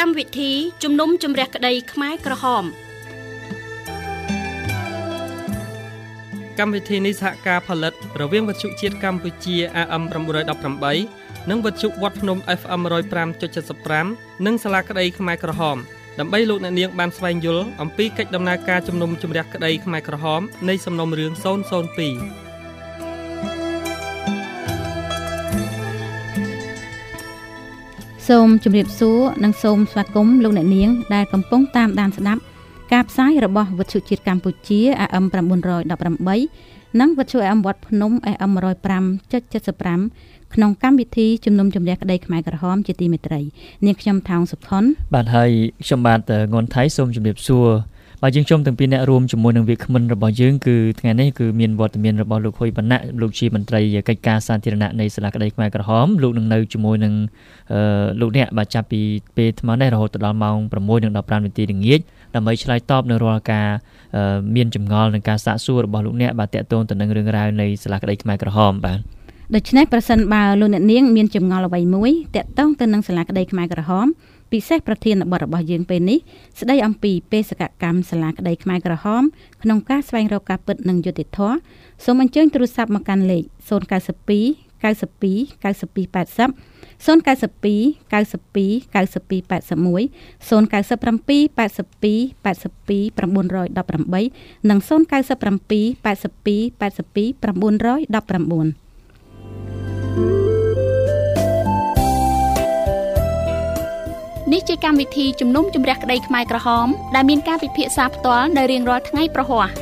កម្មវិធីជំនុំជម្រះក្តីខ្មែរក្រហមកម្មវិធីនេះសហការផលិតរវាងវិទ្យុជាតិកម្ពុជា AM 918 និងវិទ្យុវត្តភ្នំ FM 105.75 និងសាលាក្តីខ្មែរក្រហមដើម្បីលោកអ្នកនាងបានស្វែងយល់អំពីកិច្ចដំណើរការជំនុំជម្រះក្តីខ្មែរក្រហមនៃសំណុំរឿង002 សូមជម្រាបសួរនិងសូមស្វាគមន៍លោកអ្នកនាងដែលកំពុងតាមដានស្ដាប់ការផ្សាយរបស់វិទ្យុជាតិកម្ពុជា AM 918 និងវិទ្យុ AM វត្តភ្នំ AM 105.75 ក្នុងកម្មវិធីជំនុំជម្រះក្តីខ្មែរក្រហមជាទីមេត្រីនាងខ្ញុំថោងសុខុនបាទហើយខ្ញុំបាទងួនថៃសូមជម្រាបសួរបាទយើងខ្ញុំទាំងពីរអ្នករួមជាមួយនឹងវាគ្មិនរបស់យើងគឺថ្ងៃនេះគឺមានវត្តមានរបស់លោកហ៊ុយវណ្ណៈលោកជាមន្ត្រីកិច្ចការសាធារណៈនៃសាលាក្តីខ្មែរក្រហមលោកនឹងនៅជាមួយនឹងលោកអ្នកបាទចាប់ពីពេលថ្មនេះរហូតដល់ម៉ោង 6:15 នាទីល្ងាចដើម្បីឆ្លើយតបនៅរាល់ការមានចម្ងល់និងការសាកសួររបស់លោកអ្នកបាទតាក់ទងទៅនឹងរឿងរ៉ាវនៃសាលាក្តីខ្មែរក្រហមបាទដូច្នេះប្រសិនបើលោកអ្នកនាងមានចម្ងល់អ្វីមួយតាក់ទងទៅនឹងសាលាក្តីខ្មែរក្រហមពិសេសប្រធានបទរបស់យើងពេលនេះស្ដីអំពីបេសកកម្មសាលាក្តីខ្មែរក្រហមក្នុងការស្វែងរកការពិតនិងយុត្តិធម៌សូមអញ្ជើញទូរស័ព្ទមកកាន់លេខ092 92 92 80 092 92 92 81 097 82 82 918 និង097 82 82 919 នេះជាកម្មវិធីជំនុំជម្រះក្តីខ្មែរក្រហមដែលមានការពិភាក្សាផ្ទាល់នៅរៀងរាល់ថ្ងៃប្រហ័ស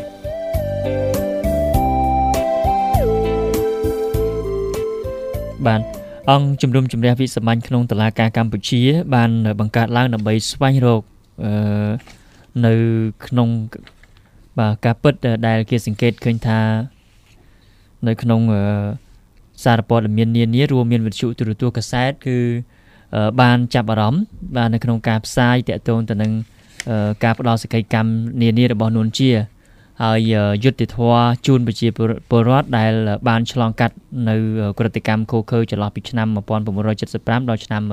បាទអង្គជំនុំជម្រះវិសាមញ្ញក្នុងតុលាការកម្ពុជាបានបង្កើតឡើងដើម្បីស្វែងរកនៅក្នុងបាទការពិតដែលគេសង្កេតឃើញថានៅក្នុងសារព័ត៌មាននានារួមមានវិទ្យុទូរទស្សន៍កាសែតគឺបានចាប់អារម្មណ៍បាទនៅក្នុងការផ្សាយតាក់ទងទៅនឹងការផ្ដល់សេចក្តីកម្មនានារបស់នួនជាហើយយុត្តិធម៌ជូនប្រជាពលរដ្ឋដែលបានឆ្លងកាត់នៅក្រតិកម្មឃោរឃៅចន្លោះពីឆ្នាំ1975ដល់ឆ្នាំ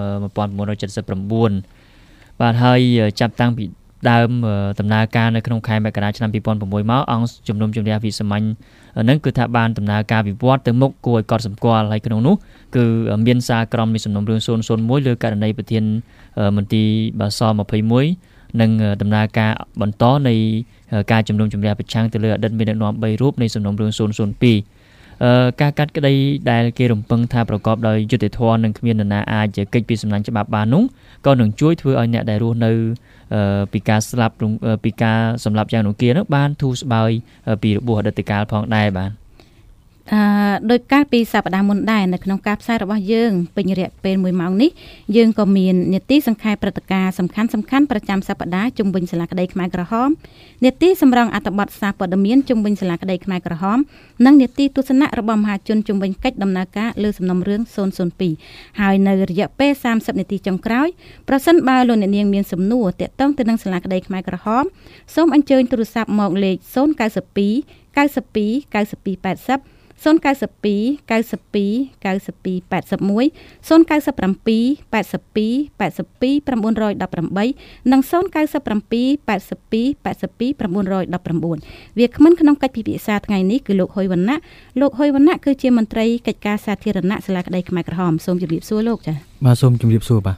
1979បាទហើយចាប់តាំងពីដើមដំណើរការនៅក្នុងខែមករាឆ្នាំ2006មកអង្គជំនុំជម្រះវិសាមញ្ញនឹងគឺថាបានដំណើរការវិវត្តទៅមុខគួរឲ្យកត់សម្គាល់ហើយក្នុងនោះគឺមានសារក្រមនៃសំណុំរឿង001លើករណីប្រធានមន្ទីរបាស21និងដំណើរការបន្តនៃការជំនុំជម្រះប្រឆាំងទៅលើអតីតមេដឹកនាំ3រូបនៃសំណុំរឿង002ការកាត់ក្តីដែលគេរំពឹងថាប្រកបដោយយុត្តិធម៌និងគ្មាននរណាអាចគេចពីសំណាញ់ច្បាប់បាននោះក៏នឹងជួយធ្វើឲ្យអ្នកដែលរស់នៅពីការស្លាប់ពីការសម្លាប់យ៉ាងនុគានោះបានធូរស្បើយពីរបួសអតីតកាលផងដែរបាទដោយកាលពីសប្តាហ៍មុនដែរនៅក្នុងការផ្សាយរបស់យើងពេញរយៈពេល1ម៉ោងនេះយើងក៏មាននីតិសង្ខេបព្រឹត្តិការណ៍សំខាន់ៗប្រចាំសប្តាហ៍ជុំវិញសាលាក្តីខ្មែរក្រហមនីតិសម្រងអត្ថបទសារព័ត៌មានជុំវិញសាលាក្តីខ្មែរក្រហមនិងនីតិទស្សនៈរបស់មហាជនជុំវិញកិច្ចដំណើរការលើសំណុំរឿង002ហើយនៅរយៈពេល30នាទីចុងក្រោយប្រសិនបើលោកអ្នកនាងមានសំណួរទាក់ទងទៅនឹងសាលាក្តីខ្មែរក្រហមសូមអញ្ជើញទូរស័ព្ទមកលេខ092 92 92 80 092 92 92 81 097 82 82 918 និង097 82 82 919វាគ្មិនក្នុងកិច្ចពិភាក្សាថ្ងៃនេះគឺលោកហ៊ុយវណ្ណៈលោកហ៊ុយវណ្ណៈគឺជាមន្ត្រីកិច្ចការសាធារណៈសាលាក្តីខ្មែរក្រហមសូមជម្រាបសួរលោកចា៎បាទសូមជម្រាបសួរបាទ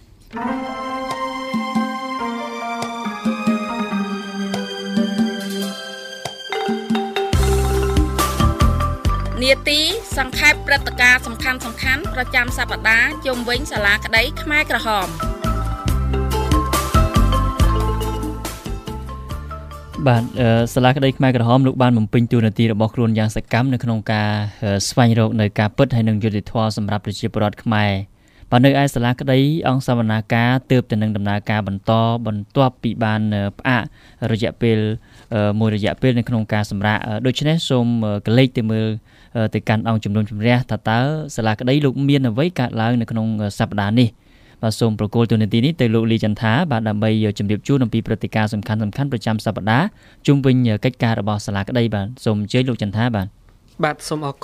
នីតិសង្ខេបព្រឹត្តិការណ៍សំខាន់ៗប្រចាំសប្តាហ៍ជុំវិញសាលាក្តីខ្មែរក្រហមបាទសាលាក្តីខ្មែរក្រហមលោកបានបំពេញតួនាទីរបស់ខ្លួនយ៉ាងសកម្មនៅក្នុងការស្វែងរកនៅការពិតហើយនិងយុត្តិធម៌សម្រាប់ប្រជាពលរដ្ឋខ្មែរបាទនៅឯសាលាក្តីអង្គសវនាការទើបតែនឹងដំណើរការបន្ទាប់ពីបានផ្អាករយៈពេលមួយរយៈពេលនៅក្នុងការសម្រាកដូច្នេះសូមកលេចទៅមើលទៅកាន់អង្គជំនុំជម្រះថាតើសាលាក្តីលោកមានអ្វីកើតឡើងនៅក្នុងសប្តាហ៍នេះបាទសូមប្រកល់ទូនាទីនេះទៅលោកលីចន្ទថាបាទដើម្បីជម្រាបជូនអំពីព្រឹត្តិការណ៍សំខាន់ៗប្រចាំសប្តាហ៍ជុំវិញកិច្ចការរបស់សាលាក្តីបាទសូមអញ្ជើញលោកចន្ទថាបាទសូមអរគុណ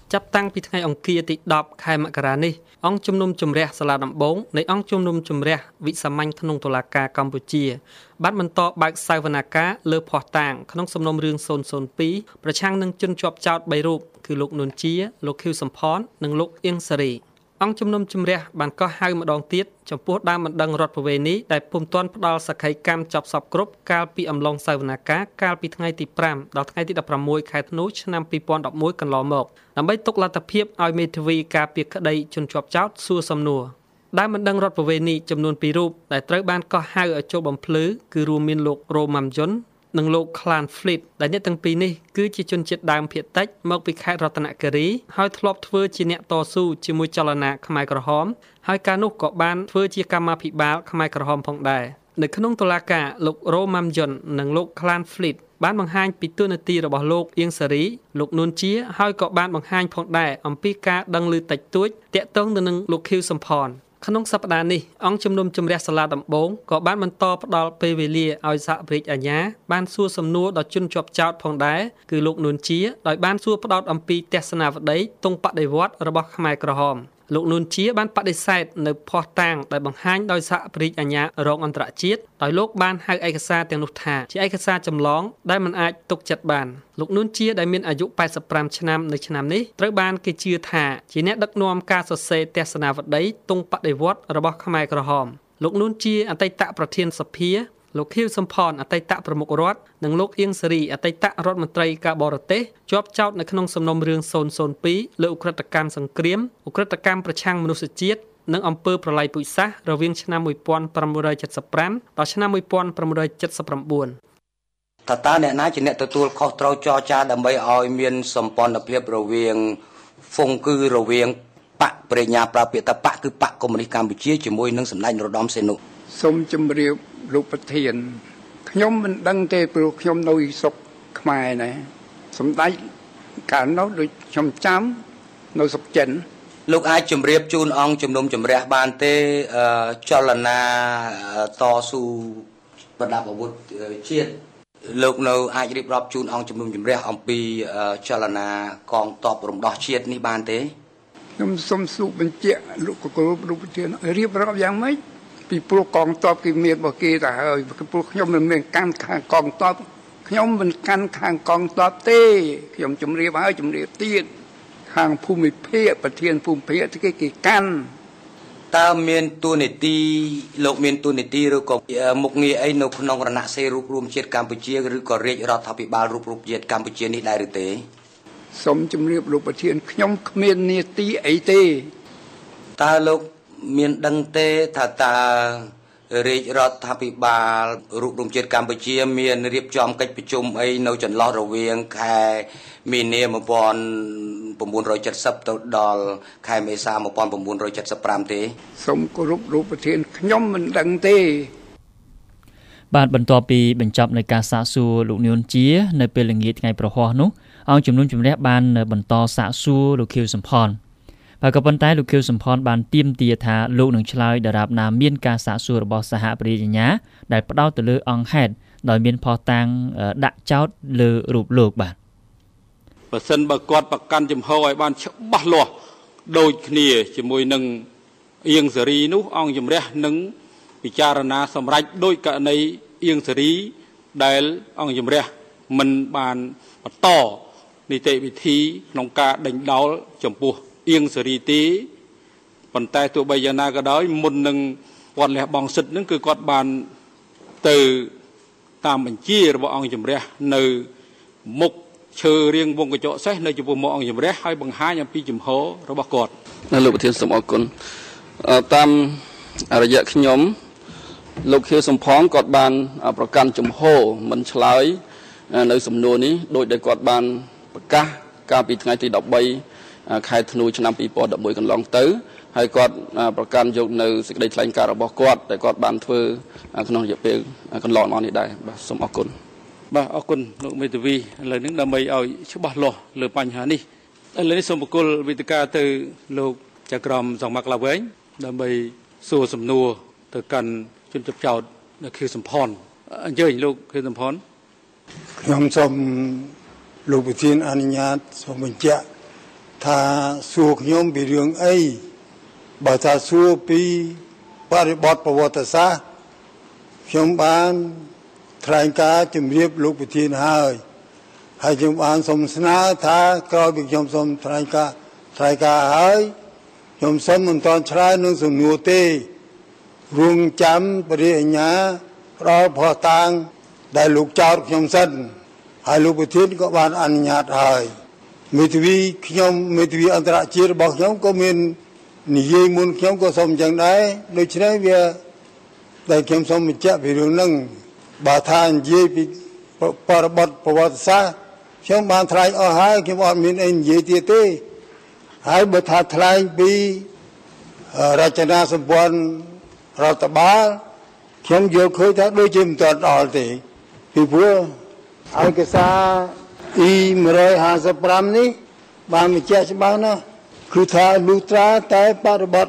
ចាប់តាំងពីថ្ងៃអង្គារទី10ខែមករានេះអង្គជំនុំជម្រះសាលាដំបងនៃអង្គជំនុំជម្រះវិសាមញ្ញក្នុងតុលាការកម្ពុជាបានបន្តបើកសវនាការលើភស្តុតាងក្នុងសំណុំរឿង002ប្រឆាំងនឹងជនជាប់ចោទ3រូបគឺលោកនួនជាលោកខៀវសំផននិងលោកអៀងសារីអង្គជំនុំជម្រះបានកោះហៅម្ដងទៀតចំពោះដើមបណ្ដឹងរដ្ឋប្រវេណីដែលពុំទាន់ផ្ដល់សក្ខីកម្មចាប់សពគ្រប់កាលពីអំឡុងសវនាការកាលពីថ្ងៃទី5ដល់ថ្ងៃទី16ខែធ្នូឆ្នាំ2011កន្លងមកដើម្បីទុកលទ្ធភាពឲ្យមេធាវីការពារក្តីជនជាប់ចោទសួរសំណួរដើមបណ្ដឹងរដ្ឋប្រវេណីចំនួន2រូបដែលត្រូវបានកោះហៅឲ្យចូលបំភ្លឺគឺរួមមានលោករ៉ូម៉ាំយុននិងលោក Clan Fleet ដែលអ្នកទាំងពីរនេះគឺជាជនជាតិដើមភាគតិចមកពីខេត្តរតនគិរីហើយធ្លាប់ធ្វើជាអ្នកតស៊ូជាមួយចលនាខ្មែរក្រហមហើយកាលនោះក៏បានធ្វើជាកម្មាភិបាលខ្មែរក្រហមផងដែរនៅក្នុងតុលាការលោករ៉ូម៉ាំយុននិងលោក Clan Fleet បានបង្ហាញពីតួនាទីរបស់លោកអៀងសារីលោកនួនជាហើយក៏បានបង្ហាញផងដែរអំពីការដឹងឮតិចតួចទាក់ទងទៅនឹងលោកខៀវសំផនក្នុងសប្តាហ៍នេះអង្គជំនុំជម្រះសាលាដំបងក៏បានបន្តផ្ដល់ពេលវេលាឲ្យសហប្រតិអាជ្ញាបានសួរសំណួរដល់ជនជាប់ចោទផងដែរគឺលោកនួនជាដោយបានសួរផ្ដោតអំពីទស្សនាវដ្តីទង់បដិវត្តន៍របស់ខ្មែរក្រហមលោកនួនជាបានបដិសេធនៅភស្តុតាងដែលបង្ហាញដោយសហប្រតិអាជ្ញារងអន្តរជាតិដោយលោកបានហៅឯកសារទាំងនោះថាជាឯកសារចម្លងដែលមិនអាចទុកចិត្តបានលោកនួនជាដែលមានអាយុ85ឆ្នាំនៅឆ្នាំនេះត្រូវបានគេជឿថាជាអ្នកដឹកនាំការសរសេរទស្សនាវដ្តីទង់បដិវត្តន៍របស់ខ្មែរក្រហមលោកនួនជាអតីតប្រធានសភាលោកខៀវសំផនអតីតប្រមុខរដ្ឋនិងលោកអៀងសារីអតីតរដ្ឋមន្ត្រីការបរទេសជាប់ចោទនៅក្នុងសំណុំរឿង002លើឧក្រិដ្ឋកម្មសង្គ្រាមឧក្រិដ្ឋកម្មប្រឆាំងមនុស្សជាតិនិងអំពើប្រល័យពូជសាសន៍រវាងឆ្នាំ1975ដល់ឆ្នាំ1979 តើអ្នកណាជាអ្នកទទួលខុសត្រូវចរចាដើម្បីឲ្យមានសម្ព័ន្ធភាពរវាងហ្វុងគឺរវាងបកប្រញ្ញាប្រើពាក្យថាបកគឺបកកុម្មុយនីសកម្ពុជាជាមួយនឹងសម្ដេចនរោត្តមសីហនុសូមជម្រាបលោកប្រធានខ្ញុំមិនដឹងទេព្រោះខ្ញុំនៅស្រុកខ្មែរណាសម្ដេចកាលនោះដូចខ្ញុំចាំនៅស្រុកចិនលោកអាចជម្រាបជូនអង្គជំនុំជម្រះបានទេចលនាតស៊ូប្រដាប់អាវុធជាតិលោកនៅអាចរៀបរាប់ជូនអង្គជំនុំជម្រះអំពីចលនាកងទ័ពរំដោះជាតិនេះបានទេខ្ញុំសូមសួរបញ្ជាក់លោកគោរពលោកប្រធានរៀបរាប់យ៉ាងម៉េចពីព្រោះកងទ័ពគេមានរបស់គេទៅហើយព្រោះខ្ញុំមិនមានកាន់ខាងកងទ័ពខ្ញុំមិនកាន់ខាងកងទ័ពទេខ្ញុំជម្រាបហើយជម្រាបទៀតខាងភូមិភាគប្រធានភូមិភាគគេកាន់តើមានទួនាទីលោកមានទួនាទីឬក៏មុខងារអីនៅក្នុងរណសិរ្សរូបរួមជាតិកម្ពុជាឬក៏រាជរដ្ឋាភិបាលរូបជាតិកម្ពុជានេះដែរឬទេសូមជម្រាបលោកប្រធានខ្ញុំគ្មាននាទីអីទេតើលោកមានដឹងទេថាតើរាជរដ្ឋាភិបាលរូបរួមជាតិកម្ពុជាមានរៀបចំកិច្ចប្រជុំអីនៅចន្លោះរវាងខែមីនា1970ទៅដល់ខែមេសា1975ទេសូមគោរពលោកប្រធានខ្ញុំមិនដឹងទេបាទបន្ទាប់ពីបញ្ចប់នៃការសាកសួរលោកនួនជានៅពេលល្ងាចថ្ងៃប្រហ័សនោះអង្គជំនុំជម្រះបានបន្តសាកសួរលោកខៀវសំផនហើយក៏ប៉ុន្តែលោកខៀវសំផនបានទាមទារថាលោកនឹងឆ្លើយដរាបណាមានការសាកសួររបស់សហប្រតិអាជ្ញាដែលផ្ដោតទៅលើអង្គហេតុដោយមានភស្តុតាងដាក់ចោទលើរូបលោកបាទបើសិនបើគាត់ប្រកាន់ចំហឲ្យបានច្បាស់លាស់ដូចគ្នាជាមួយនឹងអៀងសេរីនោះអង្គជំរះនឹងពិចារណាសម្រេចដោយករណីអៀងសេរីដែលអង្គជំរះមិនបានបន្តនីតិវិធីក្នុងការដេញដោលចំពោះអៀងសេរីទេប៉ុន្តែទោះបីយ៉ាងណាក៏ដោយមុននឹងគាត់លះបង់សិទ្ធិនឹងគឺគាត់បានទៅតាមបញ្ជារបស់អង្គជំរះនៅមុខឈើរៀងវងកញ្ចក់សេះនៅចំពោះមុខអង្គជំរះហើយបង្ហាញអំពីជំហររបស់គាត់លោកប្រធានសូមអរគុណតាមរយៈខ្ញុំលោកខៀវសំផនគាត់បានប្រកាន់ជំហរមិនឆ្លើយនៅសំណួរនេះដោយដែលគាត់បានប្រកាសកាលពីថ្ងៃទី13ខែធ្នូឆ្នាំ2011កន្លងទៅហើយគាត់ប្រកាន់យកនៅសេចក្តីថ្លែងការណ៍របស់គាត់ដែលគាត់បានធ្វើក្នុងរយៈពេលកន្លងមកនេះដែរបាទសូមអរគុណបាទអរគុណលោកមេធាវីឥឡូវនេះដើម្បីឲ្យច្បាស់លាស់លើបញ្ហានេះឥឡូវនេះសូមបកគលវេទិកាទៅលោកចក្រមសង្មាក់ឡាវែងដើម្បីសួរសំណួរទៅកាន់ជនជាប់ចោទនៅខៀវសំផនអញ្ជើញលោកខៀវសំផនខ្ញុំសូមលោកប្រធានអនុញ្ញាតសូមបញ្ជាក់ថាសួរខ្ញុំពីរឿងអីបើថាសួរពីបរិបទប្រវត្តិសាស្ត្រខ្ញុំបានថ្លែងការណ៍ជម្រាបលោកប្រធានហើយខ្ញុំបានសូមស្នើថាក្រោយពីខ្ញុំសូមថ្លែងការណ៍ហើយខ្ញុំសូមមិនតន់ឆ្លើយនឹងសំណួរទេរងចាំបរិញ្ញា ផ្ដល់ភស្តុតាងដែលលោកចោទខ្ញុំសិនហើយលោកប្រធានក៏បានអនុញ្ញាតហើយមេធាវីអន្តរជាតិរបស់ខ្ញុំក៏មាននិយាយមុនខ្ញុំក៏សូមអញ្ចឹងដែរដូច្នេះវាតែខ្ញុំសូមបញ្ជាក់ពីរឿងហ្នឹងបើថានិយាយពីបរិបទប្រវត្តិសាស្ត្រខ្ញុំបានថ្លែងអស់ហើយខ្ញុំអត់មានអីនិយាយទៀតទេហើយបើថាថ្លែងពីរចនាសម្ព័ន្ធរដ្ឋបាលខ្ញុំយល់ឃើញថាដូចជាមិនទាន់ដល់ទេពីព្រោះឯកសារ E155 នេះបានបញ្ជាក់ច្បាស់ណាស់គឺថាលុះត្រាតែបរិបទ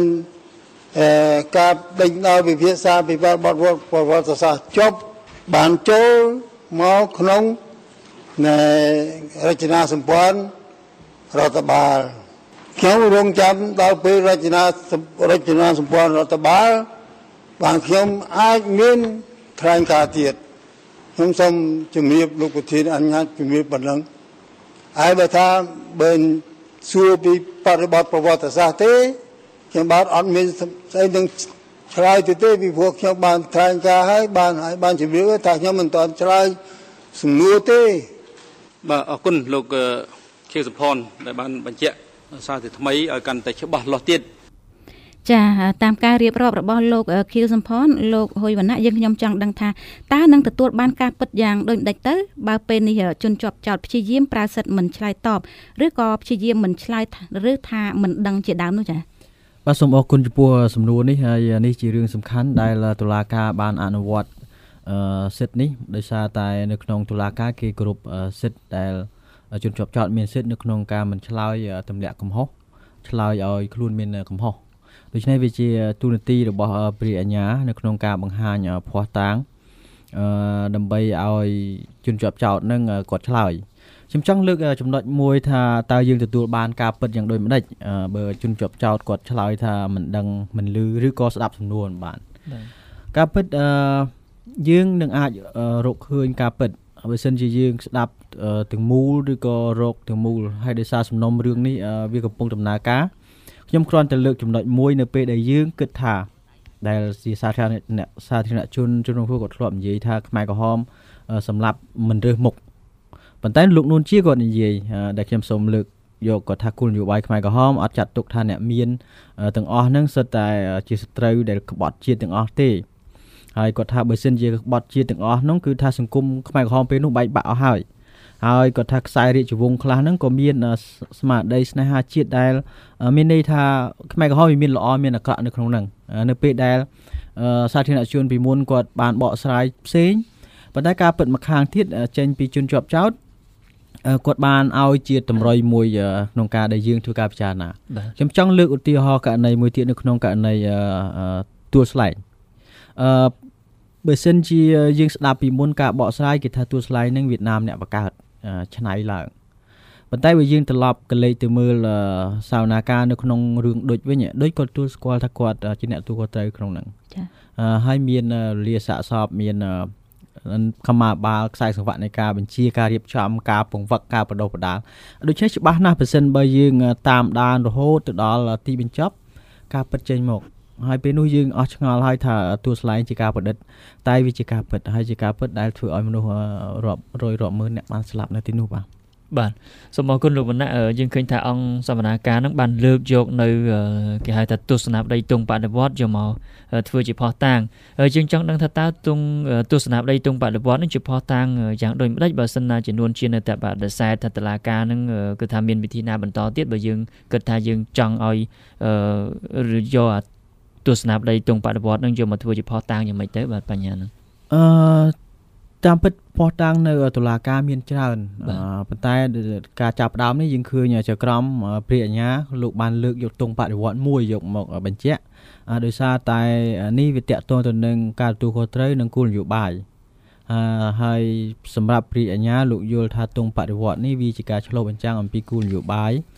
ការដេញដោលវិភាសាពីបរិបទប្រវត្តិសាស្ត្រចប់បានចូលមកក្នុងរចនាសម្ព័ន្ធរដ្ឋបាលខ្ញុំរងចាំដល់ពេលរចនាសម្ព័ន្ធរដ្ឋបាលបានខ្ញុំអាចមានថ្លែងការណ៍ទៀតខ្ញុំសូមជម្រាបលោកប្រធានអនុញ្ញាតជម្រាបប៉ុណ្ណឹងហើយបើថាបើសួរពីបរិបទប្រវត្តិសាស្ត្រទេខ្ញុំបាទអត់មានស្អីនឹងឆ្លើយទៅទេពីព្រោះខ្ញុំបានថ្លែងការណ៍ហើយបានជម្រាបថាខ្ញុំមិនទាន់ឆ្លើយសំណួរទេបាទអរគុណលោកខៀវសុផាន់ដែលបានបញ្ជាក់សារជាថ្មីឲ្យកាន់តែច្បាស់លាស់ទៀតចាតាមការរៀបរាប់របស់លោកខៀវសំផនលោកហ៊ុយវណ្ណៈយើងខ្ញុំចង់ដឹងថាតើនឹងទទួលបានការពិតយ៉ាងដូចម្ដេចទៅបើពេលនេះជនជាប់ចោតព្យាយាមប្រើសិទ្ធិមិនឆ្លើយតបឬក៏ព្យាយាមមិនឆ្លើយឬថាមិនដឹងជាដើមនោះចាបាទសូមអរគុណចំពោះសំណួរនេះហើយនេះជារឿងសំខាន់ដែលតុលាការបានអនុវត្តសិទ្ធិនេះដោយសារតែនៅក្នុងតុលាការគេគោរពសិទ្ធិដែលជនជាប់ចោតមានសិទ្ធិនៅក្នុងការមិនឆ្លើយទម្លាក់កំហុសឆ្លើយឲ្យខ្លួនមានកំហុសដូច្នេះវាជាទូនាទីរបស់ព្រះអាជ្ញានៅក្នុងការបង្ហាញភស្តុតាងដើម្បីឲ្យជនជាប់ចោតនឹងគាត់ឆ្លើយខ្ញុំចង់លើកចំណុចមួយថាតើយើងទទួលបានការពិតយ៉ាងដូចម្ដេចបើជនជាប់ចោតគាត់ឆ្លើយថាមិនដឹងមិនឮឬក៏ស្ដាប់សំណួរមិនបានការពិតយើងនឹងអាចរកឃើញការពិតបើសិនជាយើងស្ដាប់ទាំងមូលឬក៏រកទាំងមូលហើយដោយសារសំណុំរឿងនេះវាកំពុងដំណើរការខ្ញុំគ្រាន់តែលើកចំណុចមួយនៅពេលដែលយើងគិតថាដែលជាសាធារណជនជនរងគ្រោះគាត់ធ្លាប់និយាយថាខ្មែរក្រហមសម្រាប់មិនរើសមុខប៉ុន្តែលោកនួនជាគាត់និយាយដែលខ្ញុំសូមលើកយកគាត់ថាគោលនយោបាយខ្មែរក្រហមអត់ចាត់ទុកថាអ្នកមានទាំងអស់ហ្នឹងសិតតែជាសត្រូវដែលក្បត់ជាតិទាំងអស់ទេហើយគាត់ថាបើសិនជាក្បត់ជាតិទាំងអស់ហ្នឹងគឺថាសង្គមខ្មែរក្រហមពេលនោះបែកបាក់អស់ហើយគាត់ថាខ្សែរាជវង្សខ្លះហ្នឹងក៏មានស្មារតីស្នេហាជាតិដែលមានន័យថាខ្មែរក្រហមមានល្អមានអាក្រក់នៅក្នុងហ្នឹងនៅពេលដែលសាធារណជនពីមុនគាត់បានបកស្រាយផ្សេងប៉ុន្តែការពិតម្ខាងទៀតចេញពីជនជាប់ចោតគាត់បានឲ្យជាតម្រុយមួយក្នុងការដែលយើងធ្វើការពិចារណាខ្ញុំចង់លើកឧទាហរណ៍ករណីមួយទៀតនៅក្នុងករណីទួលស្លែងបើសិនជាយើងស្ដាប់ពីមុនការបកស្រាយគេថាទួលស្លែងនឹងវៀតណាមអ្នកបង្កើតឆ្នៃឡើងប៉ុន្តែបើយើងត្រឡប់កលេចទៅមើលសាវនាការនៅក្នុងរឿងដូចវិញដូចគាត់ទួលស្គាល់ថាគាត់ជាអ្នកទូខុសត្រូវក្នុងហ្នឹងហើយមានលាសាកសពមានកម្មាបាលខ្សែសង្វាក់នៃការបញ្ជាការរៀបចំការពង្វឹកការបដិបដាលដូច្នេះច្បាស់ណាស់បើសិនបើយើងតាមដានរហូតទៅដល់ទីបញ្ចប់ការពិតចេញមកហើយពេលនោះយើងអស់ឆ្ងល់ហើយថាទួលស្លែងជាការប្រឌិតតែវាជាការពិតហើយជាការពិតដែលធ្វើឲ្យមនុស្សរាប់រយរាប់ម៉ឺនអ្នកបានស្លាប់នៅទីនោះបាទសូមអរគុណលោកវណ្ណៈយើងឃើញថាអង្គសវនាការនឹងបានលើកយកនៅគេហៅថាទស្សនវិស័យទង់បដិវត្តយកមកធ្វើជាភស្តុតាងយើងចង់ដឹងថាតើទស្សនវិស័យទង់បដិវត្តនឹងជាភស្តុតាងយ៉ាងដូចម្ដេចបើសិនណាចំនួនជានៅតែបដិសេធថាតុលាការនឹងគឺថាមានវិធីណាបន្តទៀតបើយើងគិតថាយើងចង់ឲ្យយកទស្សនវិស័យទង់បដិវត្តនឹងយកមកធ្វើជាភស្តុតាងយ៉ាងម៉េចទៅបាទបញ្ញានឹងតាមពិតភស្តុតាងនៅតុលាការមានច្រើនប៉ុន្តែការចាប់ផ្ដើមនេះយើងឃើញចក្រមព្រះអាជ្ញាលោកបានលើកយកទង់បដិវត្តមួយយកមកបញ្ជាក់ដោយសារតែនេះវាតាក់ទងទៅនឹងការទទួលខុសត្រូវនិងគោលនយោបាយហើយសម្រាប់ព្រះអាជ្ញាលោកយល់ថាទង់បដិវត្តនេះវាជាការឆ្លុះបញ្ចាំងអំពីគោលនយោបាយ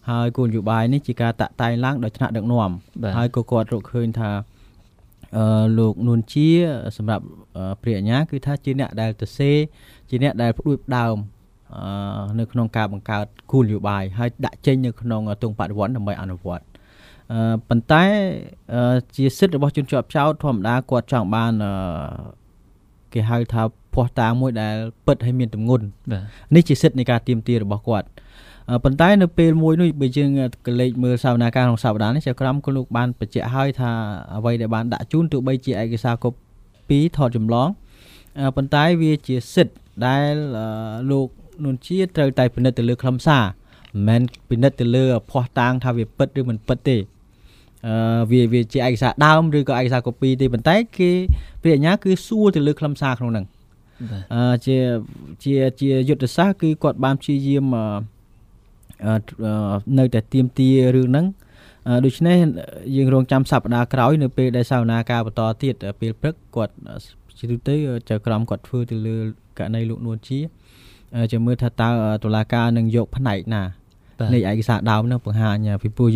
ហើយគោលនយោបាយនេះជាការតាក់តែងឡើងដោយថ្នាក់ដឹកនាំហើយក៏គាត់រកឃើញថាលោកនួនជាសម្រាប់ព្រះអញ្ញាគឺថាជាអ្នកដែលទៅសេជាអ្នកដែលផ្ដួចផ្ដើមនៅក្នុងការបង្កើតគោលនយោបាយហើយដាក់ចេញនៅក្នុងទង់បដិវត្តដើម្បីអនុវត្តប៉ុន្តែជាសិទ្ធិរបស់ជនជាប់ចោតធម្មតាគាត់ចង់បានគេហៅថាភស្តុតាងមួយដែលពិតហើយមានទម្ងន់នេះជាសិទ្ធិនៃការទាមទាររបស់គាត់ប៉ុន្តែនៅពេលមួយនោះបើយើងកលេចមើលសវនាការក្នុងសប្តាហ៍នេះចៅក្រមក៏លោកបានបញ្ជាក់ឲ្យថាអ្វីដែលបានដាក់ជូនទោះបីជាឯកសារកូពីថតចម្លងប៉ុន្តែវាជាសិទ្ធិដែលលោកនួនជាត្រូវតែពិនិត្យទៅលើខ្លឹមសារមិនមែនពិនិត្យទៅលើភស្តុតាងថាវាពិតឬមិនពិតទេវាជាឯកសារដើមឬក៏ឯកសារកូពីទេប៉ុន្តែគេព្រះអញ្ញាគឺសួរទៅលើខ្លឹមសារក្នុងហ្នឹងជាយុទ្ធសាស្ត្រគឺគាត់បានព្យាយាមនៅតែទាមទាររឿងហ្នឹងដូច្នេះយើងរងចាំសប្តាហ៍ក្រោយនៅពេលដែលសវនាការបន្តទៀតពេលព្រឹកគាត់ជាទូទៅចៅក្រមគាត់ធ្វើទៅលើករណីលោកនួនជាចាំមើលថាតើតុលាការនឹងយកផ្នែកណានៃឯកសារដើមហ្នឹងបង្ហាញពីពួក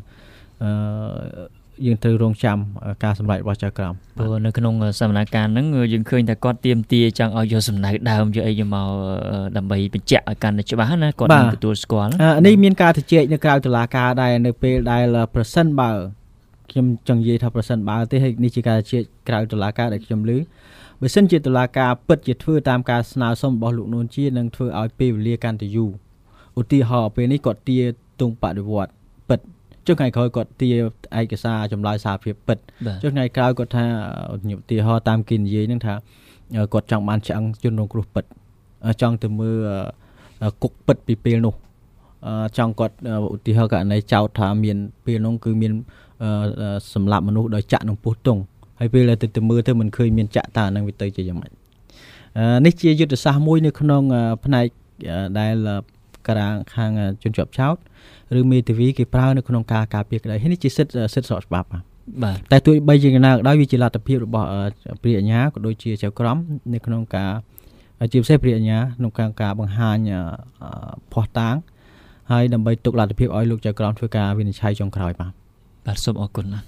យើងត្រូវរងចាំការសម្រេចរបស់ចៅក្រមព្រោះនៅក្នុងសវនាការហ្នឹងយើងឃើញថាគាត់ទាមទារចង់ឲ្យយកសំណៅដើមយកអីយកមកដើម្បីបញ្ជាក់ឲ្យកាន់តែច្បាស់ណាគាត់នឹងទទួលស្គាល់នេះមានការជជែកនៅក្រៅតុលាការដែរនៅពេលដែលប្រសិនបើខ្ញុំចង់និយាយថាប្រសិនបើទេហើយនេះជាការជជែកក្រៅតុលាការដែលខ្ញុំឮបើសិនជាតុលាការពិតជាធ្វើតាមការស្នើសុំរបស់លោកនួនជានឹងធ្វើឲ្យពេលវេលាកាន់តែយូរឧទាហរណ៍ពេលនេះគាត់ទាទង់បដិវត្តពិតចុះថ្ងៃក្រោយគាត់ទាឯកសារចម្លើយសារភាពពិតចុះថ្ងៃក្រោយគាត់ថាឧទាហរណ៍តាមគេនិយាយហ្នឹងថាគាត់ចង់បានឆ្អឹងជនរងគ្រោះពិតចង់ទៅមើលគុកពិតពីពេលនោះចង់គាត់ឧទាហរណ៍ករណីចោទថាមានពេលនោះគឺមានសម្លាប់មនុស្សដោយចាក់នឹងពោះទង់ហើយពេលទៅមើលទៅមិនឃើញមានចាក់តើនឹងវាទៅជាយ៉ាងម៉េចនេះជាយុទ្ធសាស្ត្រមួយនៅក្នុងផ្នែកដែលខាងជនជាប់ចោទឬមេធាវីគេប្រើនៅក្នុងការការពារក្តីហើយនេះជាសិទ្ធិស្របច្បាប់បាទតែទោះបីជាណាក៏ដោយវាជាលទ្ធភាពរបស់ព្រះអញ្ញាក៏ដូចជាចៅក្រមនៅក្នុងការជាពិសេសព្រះអញ្ញាក្នុងការបង្ហាញភស្តុតាងហើយដើម្បីទុកលទ្ធភាពឲ្យលោកចៅក្រមធ្វើការវិនិច្ឆ័យចុងក្រោយបាទសូមអរគុណណាស់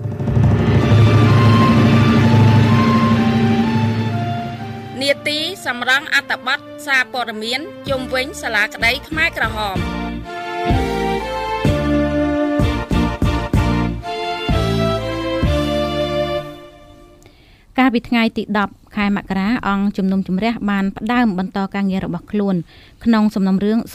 នាទីសម្រងអត្ថបទសារព័ត៌មានជុំវិញសាលាក្តីខ្មែរក្រហមកាលពីថ្ងៃទី10ខែមករាអង្គជំនុំជម្រះបានផ្ដើមបន្តការងាររបស់ខ្លួនក្នុងសំណុំរឿង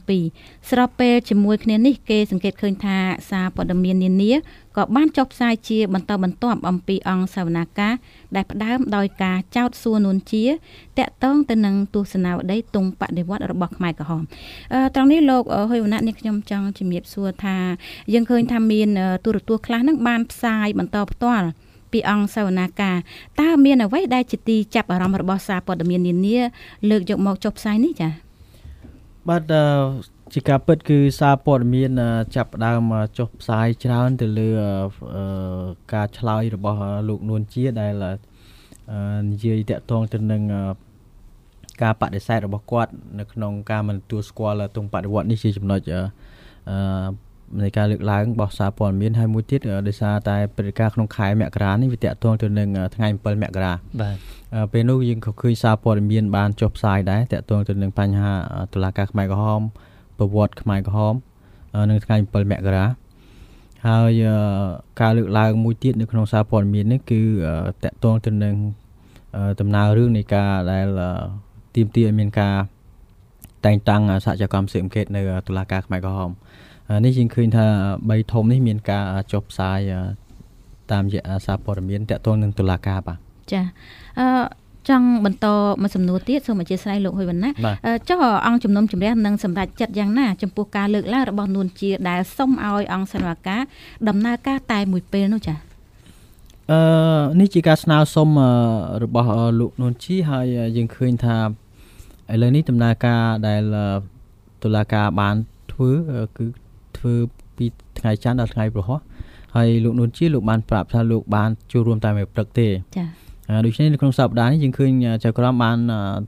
002ស្របពេលជាមួយគ្នានេះគេសង្កេតឃើញថាសារព័ត៌មាននានាក៏បានចុះផ្សាយជាបន្តបន្ទាប់អំពីអង្គសវនាការដែលផ្ដើមដោយការចោទសួរនួនជាតាក់ទងទៅនឹងទស្សនាវដ្តីទង់បដិវត្តរបស់ខ្មែរក្រហមត្រង់នេះលោកហ៊ុយវណ្ណៈនេះខ្ញុំចង់ជំរាបសួរថាយើងឃើញថាមានទូរទស្សន៍ខ្លះនឹងបានផ្សាយបន្តផ្ទាល់ពីអង្គសវនាការតើមានអ្វីដែលជាទីចាប់អារម្មណ៍របស់សារព័ត៌មាននានាលើកយកមកចុះផ្សាយនេះចា៎បាទជាការពិតគឺសារព័ត៌មានចាប់ផ្ដើមចុះផ្សាយច្រើនទៅលើការឆ្លើយរបស់លោកនួនជាដែលនិយាយតាក់ទងទៅនឹងការបដិសេធរបស់គាត់នៅក្នុងការមិនទទួលស្គាល់ទង់បដិវត្តនេះជាចំណុចនៃការលើកឡើងរបស់សារព័ត៌មានហើយមួយទៀតដោយសារតែព្រឹត្តិការណ៍ក្នុងខែមករានេះវាតាក់ទងទៅនឹងថ្ងៃ7មករាបាទពេលនោះយើងក៏ឃើញសារព័ត៌មានបានចុះផ្សាយដែរតាក់ទងទៅនឹងបញ្ហាតុលាការខ្មែរក្រហមប្រវត្តិខ្មែរក្រហមនៅថ្ងៃ7មករាហើយការលើកឡើងមួយទៀតនៅក្នុងសារព័ត៌មាននេះគឺតាក់ទងទៅនឹងដំណើររឿងនៃការដែលទាមទារឲ្យមានការតែងតាំងសហជីវកម្មស៊ើបអង្កេតនៅតុលាការខ្មែរក្រហមនេះយើងឃើញថា3ធំនេះមានការចុះផ្សាយតាមរយៈសារព័ត៌មានតាក់ទងនឹងតុលាការបាទចាចង់បន្តមួយសំណួរទៀតសូមអធិស្ឋានលោកហ៊ុយវណ្ណៈចុះអង្គជំនុំជម្រះនឹងសម្រេចចិត្តយ៉ាងណាចំពោះការលើកឡើងរបស់នួនជាដែលសុំឲ្យអង្គសវនាការដំណើរការតែមួយពេលនោះចានេះជាការស្នើសុំរបស់លោកនួនជាហើយយើងឃើញថាឥឡូវនេះដំណើរការដែលតុលាការបានធ្វើគឺធ្វើពីថ្ងៃច័ន្ទដល់ថ្ងៃព្រហស្បតិ៍ហើយលោកនួនជាលោកបានប្រាប់ថាលោកបានចូលរួមតែមួយព្រឹកទេចា៎ដូច្នេះនៅក្នុងសប្តាហ៍នេះយើងឃើញចៅក្រមបានធ្វើ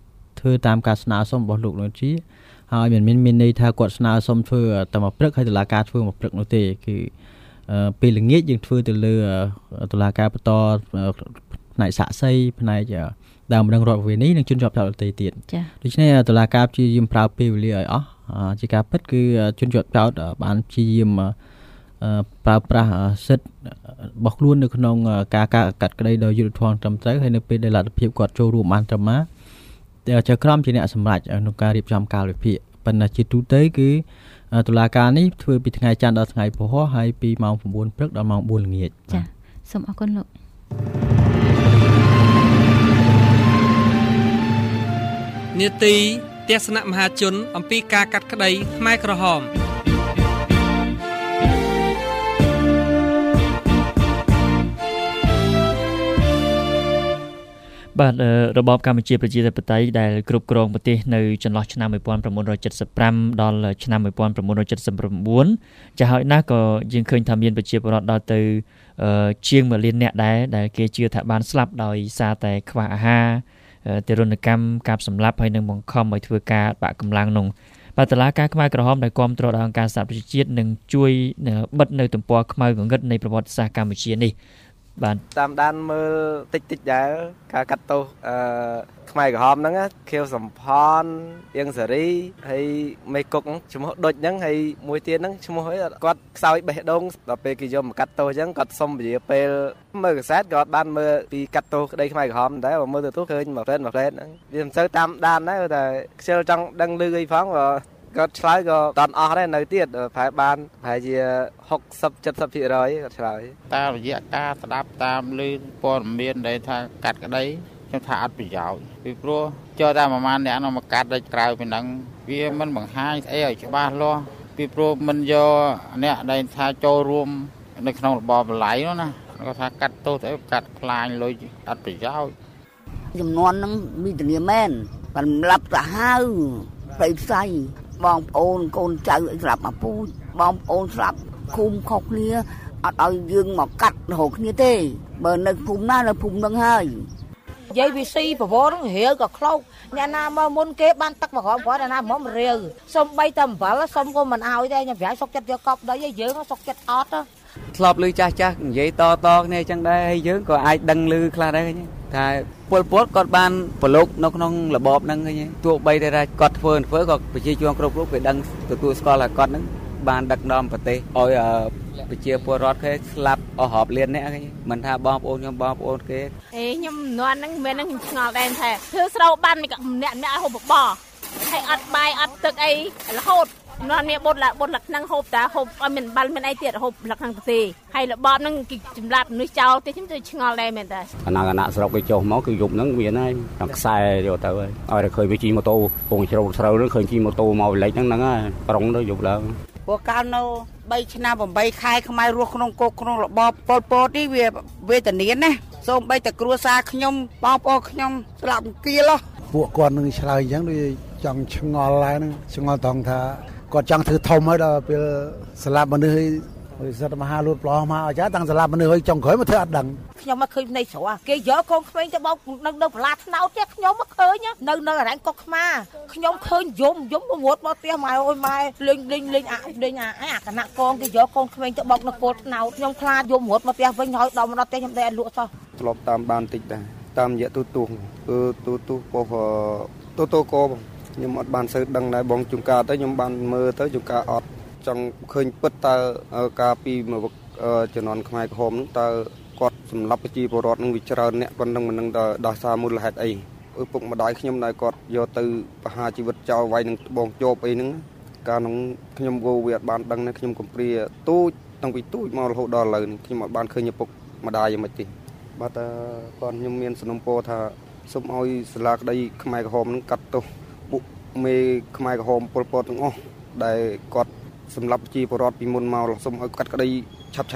ធ្វើតាមការស្នើសុំរបស់លោកលោកជាហើយមិនមានន័យថាគាត់ស្នើសុំធ្វើតែមកព្រឹកហើយតុលាការធ្វើមកព្រឹកនោះទេគឺពេលល្ងាចយើងធ្វើទៅលើតុលាការបន្តផ្នែកសាកសីផ្នែកដើមរឹងរដ្ឋវិន័យនិងជនជាប់ចោទដទៃទៀតដូច្នេះតុលាការព្យាយាមប្រើពេលវេលាឲ្យអស់ជាការពិតគឺជនជាប់ចោទបានព្យាយាមប្រើប្រាស់សិទ្ធិរបស់ខ្លួននៅក្នុងការកាត់ក្តីដោយយុត្តិធម៌ត្រឹមត្រូវហើយនៅពេលដែលលទ្ធភាពគាត់ចូលរួមបានត្រឹមណាចៅក្រមជាអ្នកសម្រេចក្នុងការរៀបចំកាលវិភាគប៉ុន្តែជាទូទៅគឺតុលាការនេះធ្វើពីថ្ងៃច័ន្ទដល់ថ្ងៃពហុហើយពីម៉ោង 9 ព្រឹកដល់ម៉ោង 4 ល្ងាចចាសូមអរគុណលោកនាទីទស្សនៈមហាជនអំពីការកាត់ក្តីខ្មែរក្រហមបាទរបបកម្ពុជាប្រជាធិបតេយ្យដែលគ្រប់គ្រងប្រទេសនៅចន្លោះឆ្នាំ1975ដល់ឆ្នាំ1979ចាស់ហើយណាស់ក៏យើងឃើញថាមានប្រជាពលរដ្ឋដល់ទៅជាង1លាននាក់ដែលគេជឿថាបានស្លាប់ដោយសារតែខ្វះអាហារទារុណកម្មកាប់សម្លាប់ហើយនឹងបង្ខំឲ្យធ្វើការបាក់កម្លាំងនោះបាទតុលាការខ្មែរក្រហមដែលគាំទ្រដោយអង្គការសហប្រជាជាតិនឹងជួយបិទនៅទំព័រខ្មៅងងឹតនៃប្រវត្តិសាស្ត្រកម្ពុជានេះបាទតាមដានមើលតិចដែរការកាត់ទោសខ្មែរក្រហមហ្នឹងខៀវសំផនអៀងសេរីហើយមេគុកឈ្មោះដូចហ្នឹងហើយមួយទៀតហ្នឹងឈ្មោះគាត់ខ្សោយបេះដូងដល់ពេលគេយកមកកាត់ទោសអញ្ចឹងគាត់សុំពជាពេលមើលកាសែតគាត់បានមើលពីកាត់ទោសក្តីខ្មែរក្រហមដែរបើមើលទៅឃើញមួយផ្លែហ្នឹងវាមិនសូវតាមដានដែរតែខ្ជិលចង់ដឹងឮអីផងគាត់ឆ្លើយក៏តន់អស់ដែរនៅទៀតប្រហែលបានប្រហែលជា60-70% គាត់ឆ្លើយតាមរយៈការស្ដាប់តាមឮព័ត៌មានដែលថាកាត់ក្តីខ្ញុំថាអត់ប្រយោជន៍ពីព្រោះចូលតែប្រហែលអ្នកនោះមកកាត់ដូចក្រៅពីហ្នឹងវាមិនបង្ហាញស្អីឲ្យច្បាស់លាស់ពីព្រោះមិនយកអ្នកដែលថាចូលរួមនៅក្នុងរបបបល័យនោះណាគាត់ថាកាត់ទោសទៅកាត់ខ្លាញ់លុយអត់ប្រយោជន៍ចំនួនហ្នឹងមានធានាមែនបានលាប់ទៅហើយផ្ទៃផ្សៃបងប្អូនកូនចៅអីស្លាប់មកពូជបងប្អូនស្លាប់ឃុំខុសគ្នាអត់ឲ្យយើងមកកាត់រហូតគ្នាទេបើនៅភូមិណានៅភូមិនឹងហើយនិយាយវាស៊ីប្រវត្តិនឹងរាវក៏ខ្លោកអ្នកណាមកមុនគេបានទឹកមកក្រោមគាត់អ្នកណាមករាវសុំបីតែអំបិលសុំក៏មិនឲ្យដែរខ្ញុំប្រែសុកចិត្តយកកប់ដីយើងសុកចិត្តអត់ធ្លាប់ឮចាស់និយាយតគ្នាអញ្ចឹងដែរហើយយើងក៏អាចដឹងឮខ្លះដែរថាពលគាត់បានប្រឡូកនៅក្នុងរបបហ្នឹងឃើញទោះបីតែគាត់ធ្វើក៏ប្រជាជនគ្រប់រូបគេដឹងទទួលស្គាល់ថាគាត់ហ្នឹងបានដឹកនាំប្រទេសឲ្យប្រជាពលរដ្ឋគេស្លាប់អស់រាប់លានអ្នកឃើញមិនថាបងប្អូនខ្ញុំបងប្អូនគេខ្ញុំនន់ហ្នឹងមិនហ្នឹងឆ្ងល់ដែរថាធ្វើស្រូវបានម្នាក់ឲ្យហូបបបរហើយអត់បាយអត់ទឹកអីរហូតនន់មានបុតលក្ខណៈហូបតាហូបអត់មានបាល់មានអីទៀតហូបលក្ខណៈទេហើយរបបហ្នឹងគេចម្លាប់មនុស្សចោលទេខ្ញុំទៅឆ្ងល់ដែរមែនតើអាណាស្រុកគេចុះមកគឺយប់ហ្នឹងមានហើយតាមខ្សែយកទៅហើយឲ្យតែឃើញវាជិះម៉ូតូពងជ្រោតស្រូវហ្នឹងឃើញជិះម៉ូតូមកវិលេចហ្នឹងហើយប្រុងទៅយប់ឡើងព្រោះកាលនៅ3ឆ្នាំ8ខែខ្មែររស់ក្នុងគុកក្នុងរបបប៉ុលពតនេះវាវេទនាណាសូម្បីតែគ្រួសារខ្ញុំបងប្អូនខ្ញុំស្លាប់គៀលពួកគាត់នឹងឆ្លើយអញ្ចឹងដូចចង់ឆ្ងល់ហើយហ្នឹងឆ្ងល់ត្រង់ថាគាត់ចង់ធ្វើធំហើយដល់ពេលស្លាប់មនុស្សហើយសិទ្ធិមហាលូតប្លោះមកអាចារ្យតាំងស្លាប់មនុស្សហើយចង់ក្រោយមកធ្វើអត់ដឹងខ្ញុំមកឃើញភ្នែកស្រួលគេយកកូនក្មេងទៅបោកនៅបន្លាថ្នោតទេខ្ញុំមកឃើញនៅរ៉ាញ់កុកខ្មាខ្ញុំឃើញយំរត់មកផ្ទះម៉ែអើយម៉ែលេងអាគណៈកងគេយកកូនក្មេងទៅបោកនៅកូនថ្នោតខ្ញុំខ្លាចយំរត់មកផ្ទះវិញហើយដល់ផ្ទះខ្ញុំតែអត់លក់សោះធ្លាប់តាមបានតិចដែរតាមរយៈទូទូពោះទូកោខ្ញុំអត់បានសូវដឹងដែរបងជួនកាលទៅខ្ញុំបានមើលទៅជួនកាលអត់ចង់ឃើញពិតតើការពីមកជំនាន់ខ្មែរក្រហមហ្នឹងតើគាត់សម្លាប់ប្រជាពលរដ្ឋនឹងវាច្រើនអ្នកគាត់នឹងមិននឹងដោះសារមូលហេតុអីពុកម្ដាយខ្ញុំដែរគាត់យកទៅបហាជីវិតចោលវាយនឹងបងជប់អីហ្នឹងកាលនោះខ្ញុំក៏វាអត់បានដឹងដែរខ្ញុំកំព្រាទូចតាំងពីទូចមករហូតដល់ឥឡូវនេះខ្ញុំអត់បានឃើញឪពុកម្ដាយយ៉ាងម៉េចទេបាទគាត់ខ្ញុំមានសំណពរថាសូមឲ្យសាលាក្តីខ្មែរក្រហមហ្នឹងកាត់ទោសពួកមេខ្មែរក្រហមពលពតទាំងអស់ដែលគាត់សម្រាប់ប្រជាពលរដ្ឋពីមុនមកសូមឲ្យកាត់ក្តីឆាប់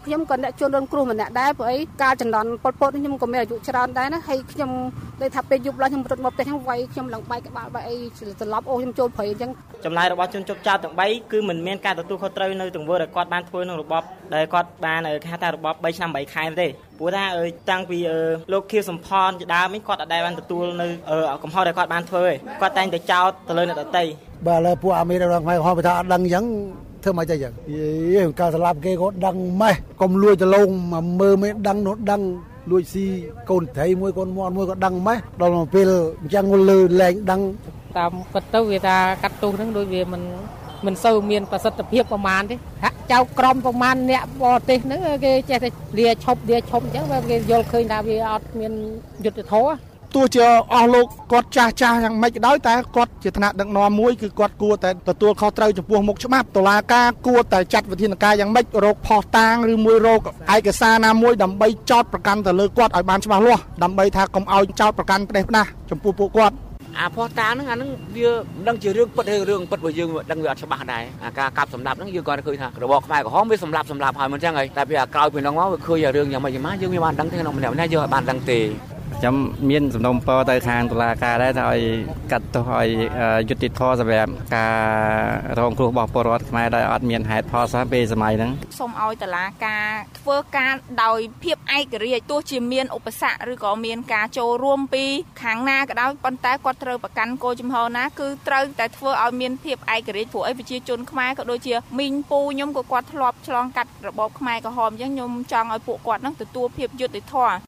ខ្ញុំក៏អ្នកជួនរងគ្រោះម្នាក់ដែរព្រោះអីការចន្លន់ប៉ុលពតខ្ញុំក៏មានអាយុច្រើនដែរណាហើយខ្ញុំដូចថាពេលយប់ឡើងខ្ញុំរត់មកផ្ទះខ្ញុំវាយខ្ញុំឡើងបែកក្បាលបែកអីត្រឡប់អូខ្ញុំចូលព្រៃអញ្ចឹងចំណាយរបស់ជនជាប់ចោតទាំង3គឺមិនមានការទទួលខុសត្រូវនៅទង្វើដែលគាត់បានធ្វើក្នុងរបបដែលគាត់បានគេថារបប3ឆ្នាំ8ខែទេព្រោះថាតាំងពីលោកខៀវសំផនជាដើមនេះគាត់អត់ដែលបានទទួលនៅកំហុសដែលគាត់បានធ្វើទេគាត់តែងតែចោទទៅលើអ្នកដទៃបាទឥឡូវពួកអាមេរិករបស់ខ្មែរហៅថាអត់ដឹងអញ្ចឹងធ្វើមកទៅអញ្ចឹងការស្លាប់គេក៏ដឹងម៉េះកុំលួចទៅលងមកមើលមិនដឹងនោះដឹងលួចស៊ីកូនត្រីមួយកូនមាន់មួយក៏ដឹងម៉េះដល់មកពេលអញ្ចឹងលើលែងដឹងតាមពិតទៅវាថាកាត់ទោសហ្នឹងដូចវាមិនសូវមានប្រសិទ្ធភាពប្រមាណទេហាក់ចៅក្រមប្រមាណអ្នកបរទេសហ្នឹងគេចេះតែលាឈប់អញ្ចឹងគេយល់ឃើញថាវាអត់មានយុត្តិធម៌ទោះជាអស់លោកគាត់ចាស់យ៉ាងម៉េចក៏ដោយតែគាត់ជាថ្នាក់ដឹកនាំមួយគឺគាត់គួរតែទទួលខុសត្រូវចំពោះមុខច្បាប់តុលាការគួរតែចាត់វិធានការយ៉ាងម៉េចរកផុសតាងឬមួយរកឯកសារណាមួយដើម្បីចោទប្រកាន់ទៅលើគាត់ឲ្យបានច្បាស់លាស់ដើម្បីថាកុំឲ្យចោទប្រកាន់ផ្ដេសផ្ដាសចំពោះពួកគាត់អាផុសតាងហ្នឹងអាហ្នឹងវាមិនដឹងជារឿងពិតឬរឿងពិតបើយើងដឹងវាអត់ច្បាស់ដែរអាការកាប់សម្លាប់ហ្នឹងយើងគាត់ឃើញថារបបខ្មែរក្រហមវាសម្លាប់ហើយមិនអញ្ចឹងហើយតែវាក្រោយពីហ្នឹងមកវាឃើញរឿងយ៉ាងម៉េចយើងមិនបានដឹងទេក្នុងម្នាក់ៗយើងអត់បានដឹងទេខ្ញុំមានសំណុំពរទៅខាងតុលាការដែរថាឲ្យកាត់ទោសឲ្យយុត្តិធម៌សម្រាប់ការរងគ្រោះរបស់ពលរដ្ឋខ្មែរដែលអត់មានហេតុផលសោះពេលសម័យហ្នឹងសូមឲ្យតុលាការធ្វើការដោយភាពឯករាជ្យទោះជាមានឧបសគ្គឬក៏មានការចូលរួមពីខាងណាក៏ដោយប៉ុន្តែគាត់ត្រូវប្រកាន់គោលជំហរណាគឺត្រូវតែធ្វើឲ្យមានភាពឯករាជ្យព្រោះអីប្រជាជនខ្មែរក៏ដូចជាមីងពូខ្ញុំក៏គាត់ធ្លាប់ឆ្លងកាត់របបខ្មែរក្រហមអញ្ចឹងខ្ញុំចង់ឲ្យពួកគាត់ហ្នឹងទទួលភាពយុត្តិធម៌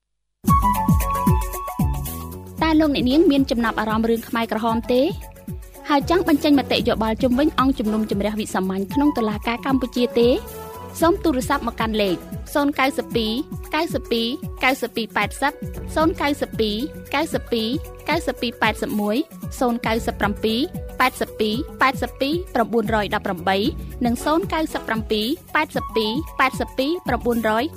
តែលោកអ្នកនាងមានចំណាប់អារម្មណ៍រឿងខ្មែរក្រហមទេហើយចង់បញ្ចេញមតិយោបល់ជុំវិញអង្គជំនុំជម្រះវិសាមញ្ញក្នុងតុលាការកម្ពុជាទេសូមទូរស័ព្ទមកកាន់លេខ092 92 92 80 092 92 92 81 097 82 82 918 និង097 82 82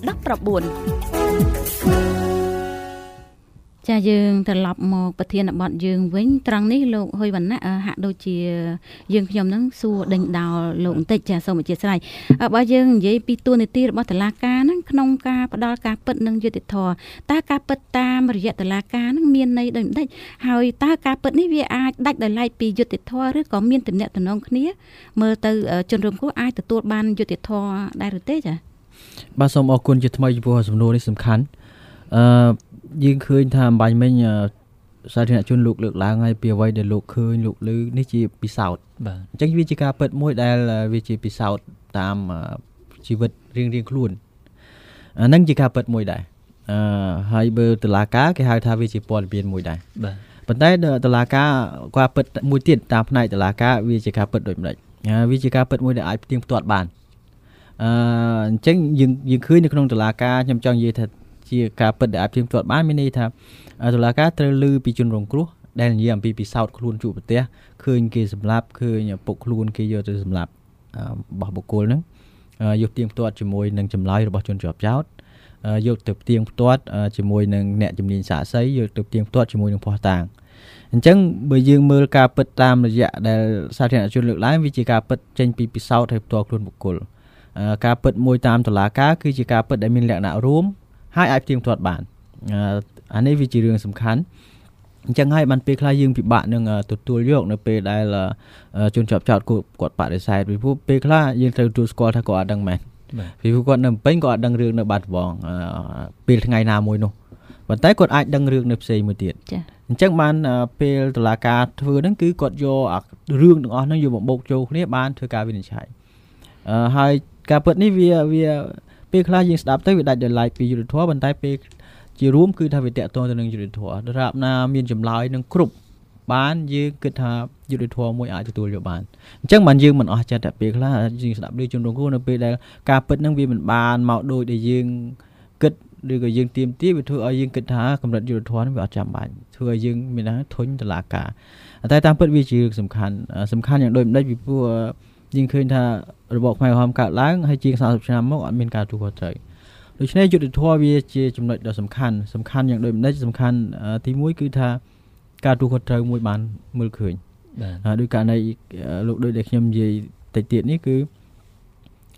919 ចាយើងត្រឡប់មកប្រធានបទយើងវិញត្រង់នេះលោកហ៊ុយវណ្ណៈហាក់ដូចជាយើងខ្ញុំនឹងសួរដេញដោលលោកបន្តិចចាសូមអធិស្ឋានបើយើងនិយាយពីតួនាទីរបស់តុលាការហ្នឹងក្នុងការផ្ដល់ការពិតនិងយុត្តិធម៌តើការពិតតាមរយៈតុលាការហ្នឹងមានន័យដូចម្ដេចហើយតើការពិតនេះវាអាចដាច់ដោយឡែកពីយុត្តិធម៌ឬក៏មានទំនាក់ទំនងគ្នាមើលទៅជនរងគ្រោះអាចទទួលបានយុត្តិធម៌ដែរឬទេចាបាទសូមអរគុណជាថ្មីចំពោះសំណួរនេះសំខាន់យើងឃើញថាអំបញ្ញមិញសាធារណជនលោកលើកឡើងហើយពីអ្វីដែលលោកឃើញលោកឮនេះជាពិសោធន៍បាទអញ្ចឹងវាជាការពិតមួយដែលវាជាពិសោធន៍តាមជីវិតរៀងៗខ្លួនហ្នឹងជាការពិតមួយដែរហើយបើតុលាការគេហៅថាវាជាព័ត៌មានមួយដែរបាទប៉ុន្តែតុលាការការពិតមួយទៀតតាមផ្នែកតុលាការវាជាការពិតដូចម្ដេចវាជាការពិតមួយដែលអាចផ្ទៀងផ្ទាត់បានអញ្ចឹងយើងឃើញនៅក្នុងតុលាការខ្ញុំចង់និយាយថាជាការពិតដែលអាចផ្ទៀងផ្ទាត់បានមានន័យថាតុលាការត្រូវឮពីជនរងគ្រោះដែលនិយាយអំពីពិសោធន៍ខ្លួនជួបប្រទះឃើញគេសម្លាប់ឃើញពុកខ្លួនគេយកទៅសម្លាប់របស់បុគ្គលហ្នឹងយកផ្ទៀងផ្ទាត់ជាមួយនឹងចម្លើយរបស់ជនជាប់ចោទយកទៅផ្ទៀងផ្ទាត់ជាមួយនឹងអ្នកជំនាញសាកសីយកទៅផ្ទៀងផ្ទាត់ជាមួយនឹងភស្តុតាងអញ្ចឹងបើយើងមើលការពិតតាមរយៈដែលសាធារណជនលើកឡើងវាជាការពិតចេញពីពិសោធន៍ហើយផ្ទាល់ខ្លួនបុគ្គលការពិតមួយតាមតុលាការគឺជាការពិតដែលមានលក្ខណៈរួមហើយអាចផ្ទៀងផ្ទាត់បានអានេះវាជារឿងសំខាន់អញ្ចឹងហើយបានពេលខ្លះយើងពិបាកនឹងទទួលយកនៅពេលដែលជនជាប់ចោទគាត់បដិសេធពីព្រោះពេលខ្លះយើងត្រូវទទួលស្គាល់ថាគាត់អត់ដឹងមែនពីព្រោះគាត់នៅពេញគាត់អត់ដឹងរឿងនៅបាត់ដំបងពេលថ្ងៃណាមួយនោះប៉ុន្តែគាត់អាចដឹងរឿងនៅផ្សេងមួយទៀតអញ្ចឹងបានពេលតុលាការធ្វើហ្នឹងគឺគាត់យករឿងទាំងអស់ហ្នឹងយកមកបូកចូលគ្នាបានធ្វើការវិនិច្ឆ័យហើយការពិតនេះវាពេលខ្លះយើងស្ដាប់ទៅវាដាច់ដោយឡែកពីយុត្តិធម៌ប៉ុន្តែពេលជារួមគឺថាវាតកតទៅនឹងយុត្តិធម៌ដរាបណាមានចម្លើយនឹងគ្រប់បានយើងគិតថាយុត្តិធម៌មួយអាចទទួលយកបានអញ្ចឹងបានយើងមិនអស់ចិត្តតែពេលខ្លះយើងស្ដាប់ដូចជនរងគ្រោះនៅពេលដែលការពិតហ្នឹងវាមិនបានមកដូចដែលយើងគិតឬក៏យើងទៀមទាវាធ្វើឲ្យយើងគិតថាកម្រិតយុត្តិធម៌ហ្នឹងវាអត់ចាំបាច់ធ្វើឲ្យយើងមានថាធុញតុលាការតែតាមពិតវាជារឿងសំខាន់យ៉ាងដូចម្ដេចពីព្រោះយើងឃើញថារបបខ្មែរក្រហមកើតឡើងហើយជាង40ឆ្នាំមកអត់មានការទូខុសត្រូវដូច្នេះយុត្តិធម៌វាជាចំណុចដ៏សំខាន់យ៉ាងដូចម្ដេចសំខាន់ទី1គឺថាការទូខុសត្រូវមួយបានមើលឃើញដោយករណីលោកដូចដែលខ្ញុំនិយាយតិចទៀតនេះគឺ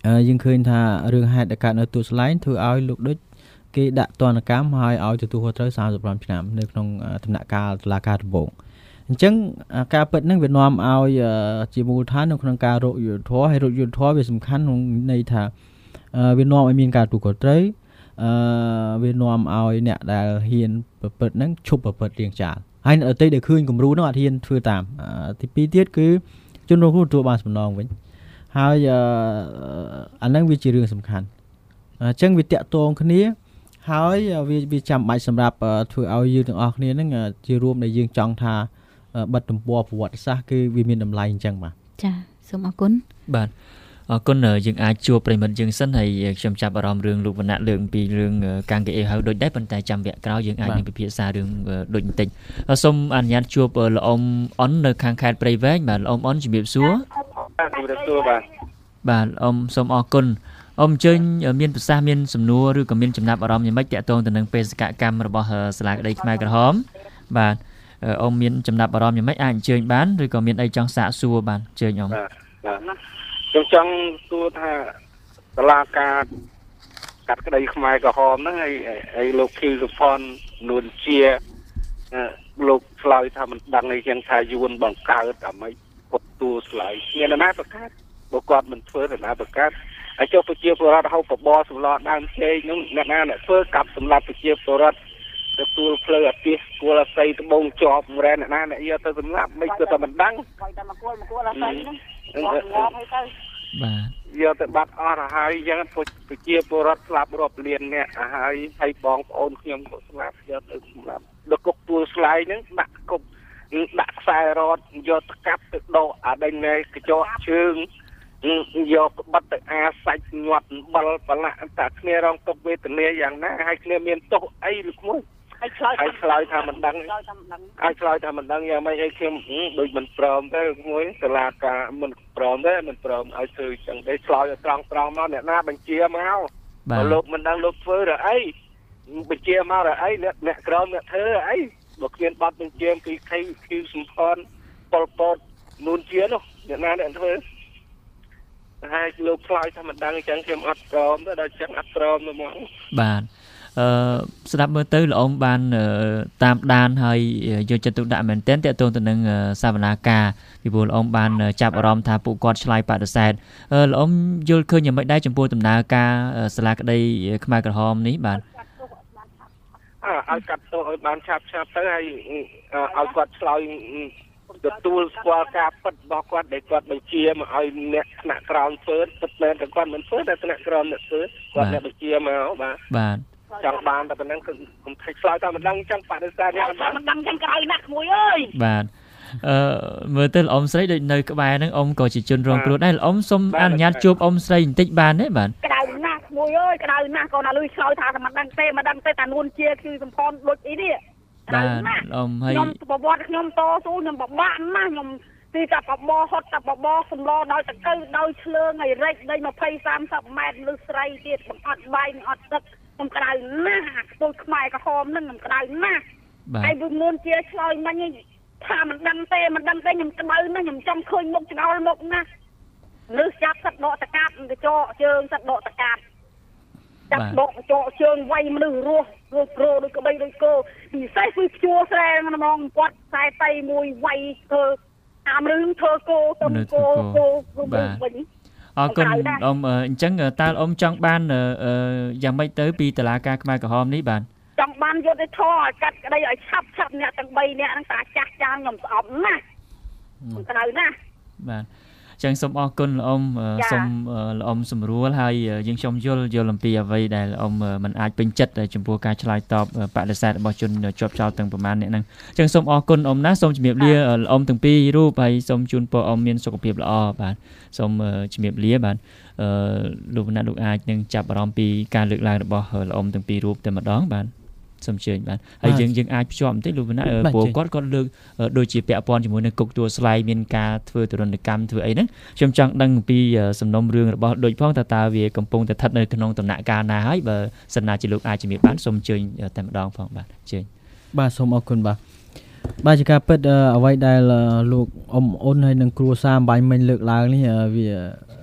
យើងឃើញថារឿងហេតុដែលកើតនៅទូស្លែងធ្វើឲ្យលោកដូចគេដាក់ទណ្ឌកម្មហើយឲ្យទទួលខុសត្រូវ35ឆ្នាំនៅក្នុងដំណាក់កាលតុលាការដំបូងអញ្ចឹងការពិតហ្នឹងវានាំឲ្យជាមូលដ្ឋាននៅក្នុងការរកយុត្តិធម៌ហើយរកយុត្តិធម៌វាសំខាន់ក្នុងន័យថាវានាំឲ្យមានការទទួលខុសត្រូវវានាំឲ្យអ្នកដែលហ៊ានប្រព្រឹត្តហ្នឹងឈប់ប្រព្រឹត្តរៀងចាលហើយអ្នកដទៃដែលឃើញគំរូហ្នឹងអត់ហ៊ានធ្វើតាមទី2ទៀតគឺជនរងគ្រោះទទួលបានសំណងវិញហើយអាហ្នឹងវាជារឿងសំខាន់អញ្ចឹងវាតាក់ទងគ្នាហើយវាចាំបាច់សម្រាប់ធ្វើឲ្យយើងទាំងអស់គ្នាហ្នឹងជារួមដែលយើងចង់ថាបិទទំព័រប្រវត្តិសាស្ត្រគឺវាមានតម្លៃអញ្ចឹងបាទចាសូមអរគុណបាទអរគុណយើងអាចជួបប្រិមិត្តយើងសិនហើយខ្ញុំចាប់អារម្មណ៍រឿងលោកវណ្ណៈលើកពីរឿងកាំងកេអេហៅដូចដែរប៉ុន្តែចាំវគ្គក្រោយយើងអាចនឹងពិភាក្សារឿងដូចបន្តិចសូមអនុញ្ញាតជួបលោកអ៊ំអននៅខាងខេត្តព្រៃវែងបាទលោកអ៊ំអនជំរាបសួរជំរាបសួរបាទអ៊ំសូមអរគុណអ៊ំអញ្ជើញមានប្រសាសន៍មានសំណួរឬក៏មានចំណាប់អារម្មណ៍យ៉ាងម៉េចទាក់ទងទៅនឹងបេសកកម្មរបស់សាលាក្តីខ្មែរក្រហមបាទអ៊ំមានចំណាប់អារម្មណ៍យ៉ាងម៉េចអាចអញ្ជើញបានឬក៏មានអីចង់សាកសួរបានអញ្ជើញអ៊ំខ្ញុំចង់សួរថាសាលាការកាត់ក្តីខ្មែរក្រហមហ្នឹងហើយលោកខៀវសុផាន់នួនជាលោកឆ្លើយថាមិនដឹងអីចឹងថាយួនបង្កើតអាម៉េចពុតទួឆ្លើយមានណាប្រកាសបើគាត់មិនធ្វើណាប្រកាសហើយចុះប្រជាពលរដ្ឋហៅបបសម្លដើមជែកហ្នឹងអ្នកណាអ្នកធ្វើកាប់សម្លាប់ប្រជាពលរដ្ឋទទួលផ្លូវអាទិសគួរអាស័យត្បូងជាប់រ៉ែអ្នកណាអ្នកយកទៅសម្លាប់មិនគឺតែមិនដឹងតែមកគួរអាស័យហ្នឹងបាទយកទៅបាត់អស់ទៅហើយអញ្ចឹងប្រជាពលរដ្ឋស្លាប់រាប់លានអ្នកហើយបងប្អូនខ្ញុំក៏ស្លាប់យកទៅសម្លាប់ដល់គុកទួលស្លាយហ្នឹងដាក់គុកដាក់ខ្សែរត់យកទៅកាប់ទៅដកអាដេញនៃកញ្ចក់ជើងយកបិទទៅអាសាច់ញាត់អំបិលប្រឡាក់តែគ្នារងទុកវេទនាយ៉ាងណាហើយគ្នាមានទោសអីឬមួយហើយឆ្លើយថាមិនដឹងហើយឆ្លើយថាមិនដឹងយ៉ាងម៉េចឲ្យខ្ញុំដូចមិនព្រមទេមួយសាលាការមិនព្រមទេមិនព្រមឲ្យធ្វើចឹងទេឆ្លើយឲ្យត្រង់មកអ្នកណាបញ្ជាមកបើលោកមិនដឹងលោកធ្វើរអីបញ្ជាមករអីអ្នកក្រមអ្នកធ្វើអីបើគ្មានប័ណ្ណបញ្ជាពីខៀវសំផនប៉ុលពតនួនជានោះអ្នកណាអ្នកធ្វើហើយលោកឆ្លើយថាមិនដឹងអញ្ចឹងខ្ញុំអត់ព្រមទេដល់អញ្ចឹងអត់ព្រមហ្មងបាទស្ដាប់មើលទៅលោកអ៊ំបានតាមដានហើយយកចិត្តទុកដាក់មែនទែនទាក់ទងទៅនឹងសវនាការពីព្រោះលោកអ៊ំបានចាប់អារម្មណ៍ថាពួកគាត់ឆ្លើយបដិសេធលោកអ៊ំយល់ឃើញយ៉ាងម៉េចដែរចំពោះដំណើរការសាលាក្តីខ្មែរក្រហមនេះបាទឲ្យកាត់ទោសឲ្យបានឆាប់ទៅហើយឲ្យគាត់ឆ្លើយទទួលស្គាល់ការពិតរបស់គាត់ដែលគាត់បញ្ជាមកឲ្យអ្នកថ្នាក់ក្រោមធ្វើពិតមែនតែគាត់មិនធ្វើតែថ្នាក់ក្រោមអ្នកធ្វើគាត់អ្នកបញ្ជាមកបាទចង់បានតែប៉ុណ្ណឹងគឺខ្ញុំឆ្លើយថាមិនដឹងចឹងបដិសេធនេះមិនដឹងចឹងក្រោយណាស់ក្មួយអើយបាទមើលទៅលោកអ៊ំស្រីដូចនៅក្បែរហ្នឹងអ៊ំក៏ជាជនរងគ្រោះដែរលោកអ៊ំសូមអនុញ្ញាតជួបអ៊ំស្រីបន្តិចបានទេបាទក្តៅណាស់ក្មួយអើយក្តៅណាស់កូនអាលុយឆ្លើយថាមិនដឹងទេតែនួនជាគឺសំផនដូចអីនេះបាទអ៊ំហើយខ្ញុំប្រវត្តិខ្ញុំតស៊ូខ្ញុំបបាក់ណាស់ខ្ញុំទីតាបបហត់តាបបសំឡដោយតកៅដោយឆ្លើងឲ្យរែកដី20-30 ម៉ែត្រលើស្រីទៀតបង្អត់បាយអត់ទឹកខ្ញុំក្តៅណាស់ខ្ទូចខ្មែរក្រហមហ្នឹងខ្ញុំក្តៅណាស់ហើយវានួនជាឆ្លើយមិញថាមិនដឹងទេខ្ញុំក្តៅណាស់ខ្ញុំចង់ឃើញមុខឆ្ងល់មុខណាស់លើចាប់សត្វដកតកាត់កញ្ចក់ជើងសត្វដកតកាត់ចាប់ដកកញ្ចក់ជើងវាយមនុស្សរស់គ្រោដូចក្បីដូចគោពិសេសគឺភ្ជួរស្រែម្ដងគាត់ខ្សែតៃមួយវាយធ្វើតាមរឿងធ្វើគោទៅគោវិញអរគុណអ៊ំអញ្ចឹងតើអ៊ំចង់បានយ៉ាងម៉េចទៅពីតុលាការខ្មែរក្រហមនេះបាទចង់បានយុត្តិធម៌ឲ្យកាត់ក្តីឲ្យឆាប់អ្នកទាំង3នាក់ហ្នឹងតាចាស់ចាស់ខ្ញុំស្អប់ណាស់ខ្ញុំក្តៅណាស់បាទចឹងសូមអរគុណលោកអ៊ំសូមលោកអ៊ំសម្រួលហើយយើងខ្ញុំយល់អំពីអ្វីដែលលោកអ៊ំមិនអាចពេញចិត្តចំពោះការឆ្លើយតបបដិសេធរបស់ជនជាប់ចោទទាំងប្រមាណអ្នកហ្នឹងចឹងសូមអរគុណអ៊ំណាសូមជំរាបលាលោកអ៊ំទាំងពីររូបហើយសូមជូនពរអ៊ំមានសុខភាពល្អបាទសូមជំរាបលាបាទលោកវណ្ណៈលោកអាចនឹងចាប់អារម្មណ៍ពីការលើកឡើងរបស់លោកអ៊ំទាំងពីររូបតែម្ដងបាទសូមជើញបាទហើយយើងអាចភ្ជាប់បន្តិចលោកវណ្ណៈព្រោះគាត់លើកដូចជាពាក់ព័ន្ធជាមួយនឹងគុកទួលស្លែងមានការធ្វើទរណកម្មធ្វើអីហ្នឹងខ្ញុំចង់ដឹងអំពីសំណុំរឿងរបស់ដូចផងតើវាកំពុងតែស្ថិតនៅក្នុងដំណាក់កាលណាហើយបើសិនណាជាលោកអាចជំរាបបានសូមជើញតែម្ដងផងបាទជើញបាទសូមអរគុណបាទជាការពិតអ្វីដែលលោកអ៊ំអូនហើយនឹងគ្រួសារបាយមិញលើកឡើងនេះវា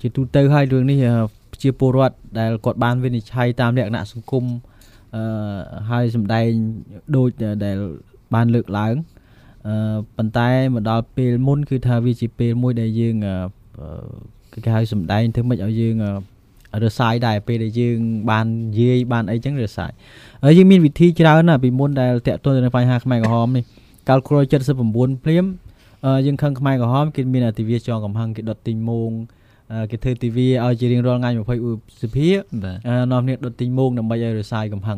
ជាទូទៅហើយរឿងនេះជាពលរដ្ឋដែលគាត់បានវិនិច្ឆ័យតាមលក្ខណៈសង្គមហើយសម្ដែងដូចដែលបានលើកឡើងប៉ុន្តែមកដល់ពេលមុនគឺថាវាជាពេលមួយដែលយើងគេហៅសម្ដែងធ្វើម៉េចឲ្យយើងរសាយដែរពេលដែលយើងបាននិយាយបានអីចឹងរសាយហើយយើងមានវិធីច្រើនណាស់ពីមុនដែលតាក់ទងទៅនឹងបញ្ហាខ្មែរក្រហមនេះកាលក្រោយ79ព្រាមយើងខឹងខ្មែរក្រហមគេមានទិវាចងកំហឹងគេដុតទីងមងគេធ្វើទិវាឲ្យជារៀងរាល់ថ្ងៃ20សភានាំគ្នាដុតទីងមងដើម្បីឲ្យរសាយកំហឹង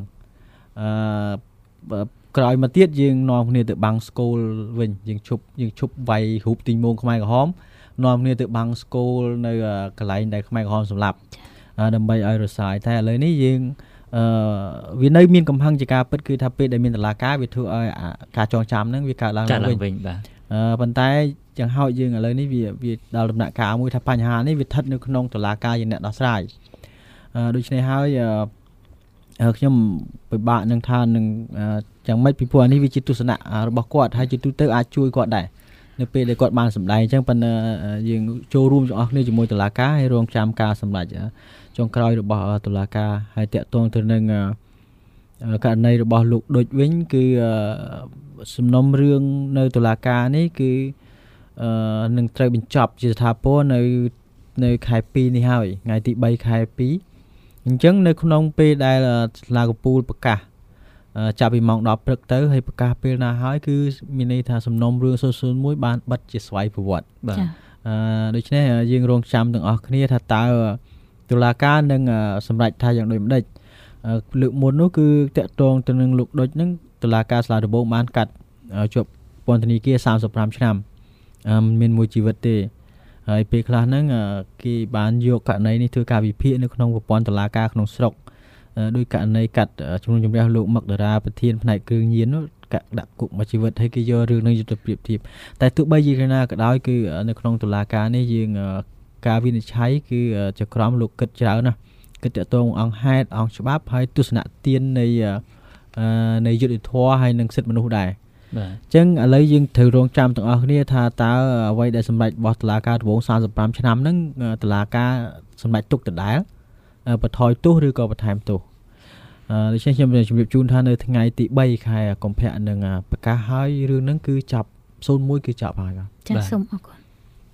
ក្រោយមកទៀតយើងនាំគ្នាទៅបាំងស្គូលវិញយើងឈប់វាយរូបទីងមងខ្មែរក្រហមនាំគ្នាទៅបាំងស្គូលនៅកន្លែងដែលខ្មែរក្រហមសម្លាប់ដើម្បីឲ្យរសាយតែឥឡូវនេះយើងវានៅមានកំហឹងជាការពិតគឺថាពេលដែលមានតុលាការវាធ្វើឲ្យការចងចាំហ្នឹងវាកើតឡើងវិញបាទប៉ុន្តែយ៉ាងហោចយើងឥឡូវនេះវាដល់ដំណាក់កាលមួយថាបញ្ហានេះវាស្ថិតនៅក្នុងតុលាការជាអ្នកដោះស្រាយដូច្នេះហើយខ្ញុំពិបាកនឹងថានឹងយ៉ាងម៉េចពីព្រោះនេះវាជាទស្សនៈរបស់គាត់ហើយជាទូទៅអាចជួយគាត់ដែរនៅពេលដែលគាត់បានសម្ដែងអញ្ចឹងប៉ុន្តែយើងចូលរួមទាំងអស់គ្នាជាមួយតុលាការហើយរងចាំការសម្រេចចុងក្រោយរបស់តុលាការហើយតាក់ទងទៅនឹងករណីរបស់លោកដូចវិញគឺសំណុំរឿងនៅតុលាការនេះគឺនឹងត្រូវបញ្ចប់ជាស្ថាពរនៅខែ2នេះហើយថ្ងៃទី3ខែ2អញ្ចឹងនៅក្នុងពេលដែលសាលាកំពូលប្រកាសចាប់ពីម៉ោង10ព្រឹកទៅហើយប្រកាសពេលណាហើយគឺមានន័យថាសំណុំរឿង001បានបិទជាស្វ័យប្រវត្តិបាទដូច្នេះយើងរងចាំទាំងអស់គ្នាថាតើតុលាការនឹងសម្រេចថាយ៉ាងដូចម្ដេចលើកមុននោះគឺតាក់ទងទៅនឹងលោកដូចហ្នឹងតុលាការសាលាដំបងបានកាត់ជាប់ពន្ធនាគារ35ឆ្នាំមានមួយជីវិតទេហើយពេលខ្លះហ្នឹងគេបានយកករណីនេះធ្វើការវិភាគនៅក្នុងប្រព័ន្ធតុលាការក្នុងស្រុកដោយករណីកាត់ជំនុំជម្រះលោកមកតារាប្រធានផ្នែកគ្រឿងញៀននោះដាក់គុកមួយជីវិតហើយគេយករឿងនេះយកទៅប្រៀបធៀបតែទោះបីយ៉ាងណាក៏ដោយគឺនៅក្នុងតុលាការនេះយើងការវិនិច្ឆ័យគឺជាក្រមលោកគិតច្រើនណាស់គិតតងអង្គហេតុអង្គច្បាប់ហើយទស្សនៈទាននៃយុត្តិធម៌ហើយនិងសិទ្ធិមនុស្សដែរបាទអញ្ចឹងឥឡូវយើងត្រូវរងចាំទាំងអស់គ្នាថាតើអ្វីដែលសម្រេចរបស់តុលាការដំបូង35ឆ្នាំហ្នឹងតុលាការសម្រេចទុកដដែលបន្ថយទោសឬក៏បន្ថែមទោសដូច្នេះខ្ញុំជម្រាបជូនថានៅថ្ងៃទី3ខែកុម្ភៈនឹងប្រកាសហើយរឿងហ្នឹងគឺចាប់01គឺចាប់ហើយបាទចា៎សូមអរគុណ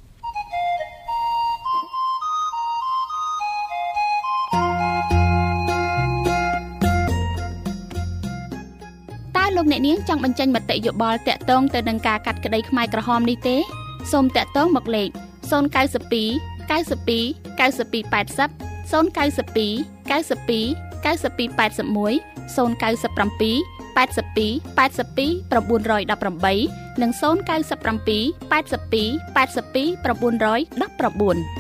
លោកអ្នកនាងចង់បញ្ចេញមតិយោបល់តាក់ទងទៅនឹងការកាត់ក្តីខ្មែរក្រហមនេះទេសូមតាក់ទងមកលេខ092 92 92 80 092 92 92 81 097 82 82 918និង097 82 82 919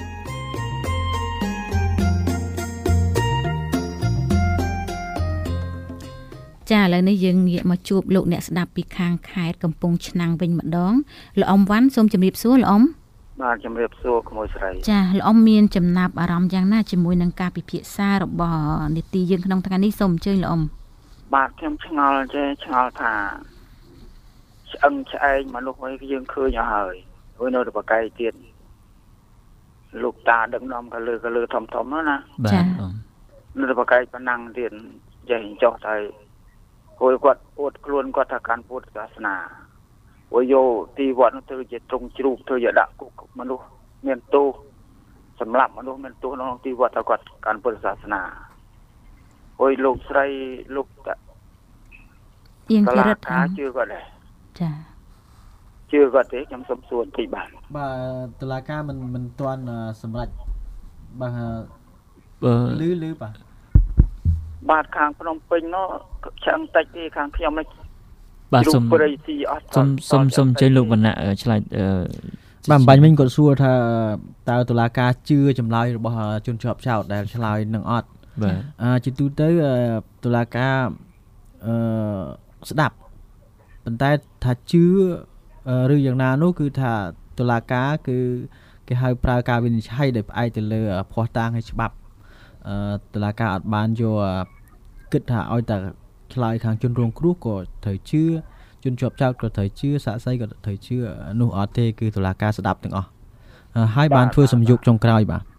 ចាឥឡូវនេះយើងងាកមកជួបលោកអ្នកស្ដាប់ពីខាងខេត្តកំពង់ឆ្នាំងវិញម្ដងលោកអ៊ំវ៉ាន់សូមជម្រាបសួរលោកអ៊ំបាទជម្រាបសួរក្មួយស្រីចាលោកអ៊ំមានចំណាប់អារម្មណ៍យ៉ាងណាជាមួយនឹងការពិភាក្សារបស់នីតិយើងក្នុងថ្ងៃនេះសូមអញ្ជើញលោកអ៊ំបាទខ្ញុំឆ្ងល់ថាឆ្អឹងឆ្អែងមនុស្សវិញយើងឃើញអស់ហើយហើយនៅតែបកាយទៀតលោកតាដឹកនាំកលឺធំណាចានៅតែបកាយប៉ុណ្ណឹងទៀតចេះចោះតែហើយគាត់ពួតខ្លួនគាត់ថាកាន់ពុទ្ធសាសនាហើយយកទីវត្តនោះទៅជាត្រង់ជ្រូកធ្វើយកដាក់គុកមនុស្សមានទោសសម្រាប់មនុស្សមានទោសក្នុងទីវត្តថាគាត់កាន់ពុទ្ធសាសនាហើយលោកស្រីលោកទៀងរិទ្ធជឿគាត់ដែរចាជឿគាត់ទេខ្ញុំសុំសួរបន្តិចបាទតុលាការមិនទាន់សម្រេចបាទលឺបាទខាងភ្នំពេញនោះឆ្អឹងតិចទេខាងខ្ញុំនេះបាទសុំចេញលោកវណ្ណៈឆ្លើយបាទបាញ់វិញគាត់សួរថាតើតុលាការជឿចម្លើយរបស់ជនជាប់ចោទដែលឆ្លើយនឹងអត់បាទជាទូទៅតុលាការស្ដាប់ប៉ុន្តែថាជឿឬយ៉ាងណានោះគឺថាតុលាការគឺគេហៅប្រើការវិនិច្ឆ័យដោយផ្អែកទៅលើភស្តុតាងហើយច្បាប់តុលាការអត់បានយកគិតថាឲ្យតែឆ្លើយខាងជនរងគ្រោះក៏ត្រូវជឿជនជាប់ចោទក៏ត្រូវជឿសាក្សីក៏ត្រូវជឿនោះអត់ទេគឺតុលាការស្ដាប់ទាំងអស់ហើយបានធ្វើសំយុកចុងក្រោយបាទ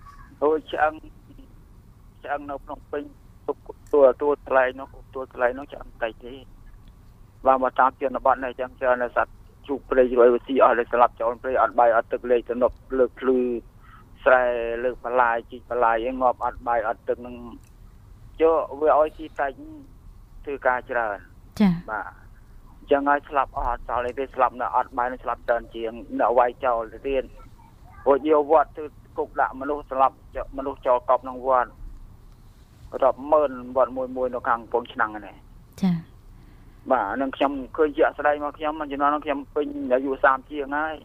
អូឆ្អឹងនៅក្នុងពេញទួថ្លៃនោះឆ្អឹងតិចទេបើមកតាមជនបទនេះចឹងច្រើនសត្វជូកព្រៃជ្រោយវិស៊ីអស់เลยស្លាប់ចោលព្រៃអត់បាយអត់ទឹកលេខទំនប់លើកភ្លឺស្រែលើកបន្លាយជីកបន្លាយងាប់អត់បាយអត់ទឹកនឹងយកវាឲ្យជីតាច់ធ្វើការច្រើនចាបាទចឹងហើយស្លាប់អត់ចោលទេស្លាប់នៅអត់បាយនឹងស្លាប់ច្រើនជាងនៅវាយចោលទៅទៀតព្រោះយកវត្តទៅគុកដាក់មនុស្សស្លាប់មនុស្សចោលកប់ក្នុងវត្តរាប់ម៉ឺនវត្តមួយនៅខាងកំពង់ឆ្នាំងនេះចាបាទនឹងខ្ញុំឃើញជាក់ស្ដែងមកខ្ញុំជំនាន់ខ្ញុំពេញអាយុ30ជាងហើយ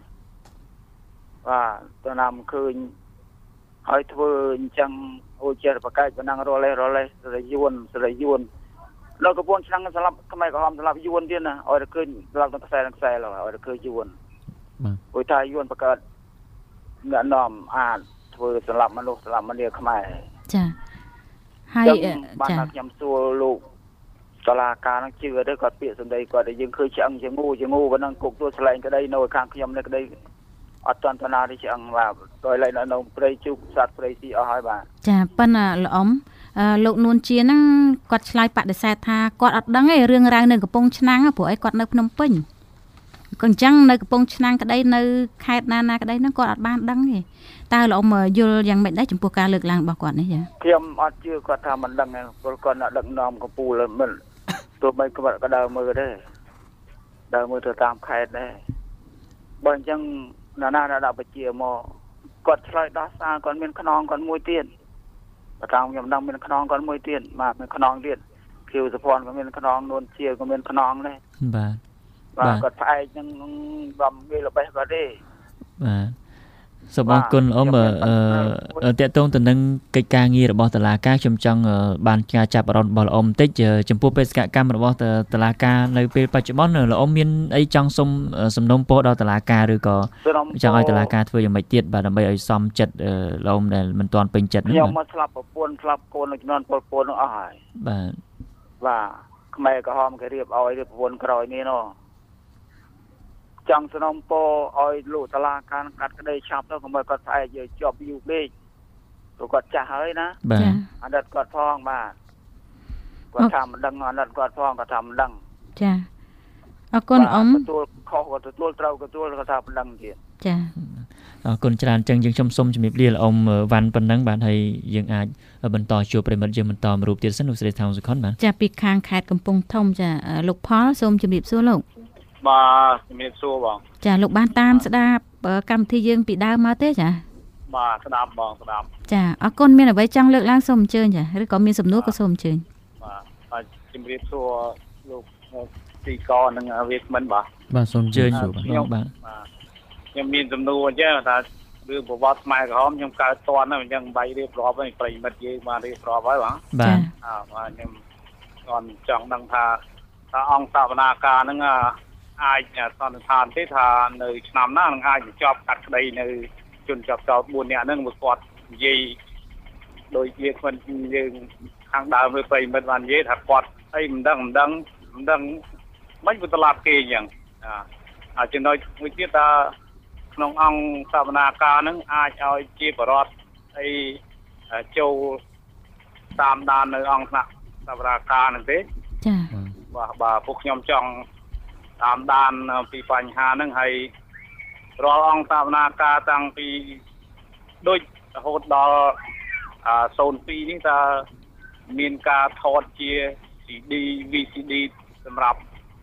បាទទៅណាមឃើញហើយធ្វើអញ្ចឹងអូចេះប្រកែកបណ្ដឹងរលេសរយួនដល់កំពង់ឆ្នាំងស្លាប់ខ្មែរក្រហមស្លាប់យួនទៀតណាឲ្យតែឃើញស្លាប់ទាំងខ្សែហើយឲ្យតែឃើញយួនព្រោះថាយួនបង្កើតអ្នកនាំអាចធ្វើស្លាប់មនុស្សស្លាប់មនាខ្មែរចាហើយបានខ្ញុំសួរលោកតឡាការនឹងជឿទៅគាត់ពាក្យសម្ដីគាត់ដែលយើងឃើញឆ្អឹងជាងូប៉ុណ្ណឹងគុកទួលស្លែងក្តីនៅខាងខ្ញុំនេះក្តីអត់តន់តាណាទេឆ្អឹងបាទដោយឡែកនៅព្រៃជុកសត្វព្រៃស៊ីអស់ហើយបាទចាប៉ុន្តែល្អអ៊ំលោកនួនជាហ្នឹងគាត់ឆ្លើយបដិសេធថាគាត់អត់ដឹងទេរឿងរ៉ាវនៅកំពង់ឆ្នាំងព្រោះអីគាត់នៅភ្នំពេញក៏អញ្ចឹងនៅកំពង់ឆ្នាំងក្តីនៅខេត្តណាក្តីហ្នឹងគាត់អត់បានដឹងទេតើលោកអ៊ំយល់យ៉ាងម៉េចដែរចំពោះការលើកឡើងរបស់គាត់នេះចាខ្ញុំអត់ជឿគាត់ថាមិនដឹងទេព្រោះគាត់ដឹកនាំកំពូលមិនទោះបីគាត់ក៏ដើរមើលដែរដើរមើលទៅតាមខេត្តដែរបើអញ្ចឹងណាដាក់បជាមកគាត់ឆ្លើយដោះសារគាត់មានខ្នងគាត់មួយទៀតបើតាមខ្ញុំដឹងមានខ្នងគាត់មួយទៀតបាទមានខ្នងទៀតខៀវសុភ័ណ្ឌក៏មានខ្នងនួនជាក៏មានខ្នងដែរបាទគាត់ផ្អែកនឹងបំវាល្បេះគាត់ទេបាទសូមអរគុណអ៊ំតេតងទៅនឹងកិច្ចការងាររបស់តុលាការខ្ញុំចង់បានការចាប់អារម្មណ៍របស់លោកអ៊ំបន្តិចចំពោះបេសកកម្មរបស់តុលាការនៅពេលបច្ចុប្បន្នលោកអ៊ំមានអីចង់សុំសំណូមពរដល់តុលាការឬក៏ចង់ឲ្យតុលាការធ្វើយ៉ាងម៉េចទៀតបាទដើម្បីឲ្យសមចិត្តលោកអ៊ំដែលមិនទាន់ពេញចិត្តខ្ញុំមកស្លាប់ប្រពន្ធស្លាប់កូននៅជំនាន់ពលពតនោះអស់ហើយបាទខ្មែរក្រហមគេរៀបឲ្យរៀបប្រពន្ធក្រោយនេះនោះចង់សំណូមពរឲ្យលោកតុលាការកាត់ក្តីឆាប់ទៅកុំឲ្យគាត់ផ្អែកយកជាប់យូរពេកព្រោះគាត់ចាស់ហើយណាអាណិតគាត់ផងបាទគាត់ថាមិនដឹងអាណិតគាត់ផងគាត់ថាមិនដឹងចាអរគុណអ៊ំទទួលខុសគាត់ទទួលត្រូវទទួលគាត់ថាមិនដឹងទៀតចាអរគុណច្រើនចឹងយើងខ្ញុំសូមជំរាបលាលោកអ៊ំវ៉ាន់ប៉ុណ្ណឹងបាទហើយយើងអាចបន្តជួបប្រិមិត្តយើងបន្តមួយរូបទៀតសិនលោកស្រីថោងសុខុនបាទចាពីខាងខេត្តកំពង់ធំចាលោកផលសូមជំរាបសួរលោកបាទជំរាបសួរបងចាលោកបានតាមស្ដាប់កម្មវិធីយើងពីដើមមកទេចាបាទស្ដាប់បងស្ដាប់ចាអរគុណមានអ្វីចង់លើកឡើងសូមអញ្ជើញចាឬក៏មានសំណួរក៏សូមអញ្ជើញបាទជំរាបសួរលោកទីកនិងវាគ្មិនបាទសូមអញ្ជើញខ្ញុំបាទខ្ញុំមានសំណួរអញ្ចឹងថារឿងប្រវត្តិខ្មែរក្រហមខ្ញុំកើតតន់ហ្នឹងអញ្ចឹងបាយរៀបរាប់ហើយប្រិមិត្តយើងបានរៀបរាប់ហើយបាទបាទខ្ញុំគាត់ចង់ដឹងថាអង្គសវនាការហ្នឹងអាចសន្និដ្ឋានទេថានៅឆ្នាំណានឹងអាចបញ្ចប់កាត់ក្តីនៅជនជាប់ចោត4នាក់ហ្នឹងមកគាត់និយាយដោយវាគ្មិនយើងខាងដើមប្រិមិត្តបាននិយាយថាគាត់អីមិនដឹងមិនទៅត្រឡប់គេអញ្ចឹងចំណុចមួយទៀតថាក្នុងអង្គសវនាការហ្នឹងអាចឲ្យជាបរិបទអីចូលតាមដាននៅអង្គសវនាការហ្នឹងទេចាបាទពួកខ្ញុំចង់តាមដានពីបញ្ហាហ្នឹងហើយរាល់អង្គសវនាការតាំងពីដូចរហូតដល់02នេះថាមានការថតជា CD VCD សម្រាប់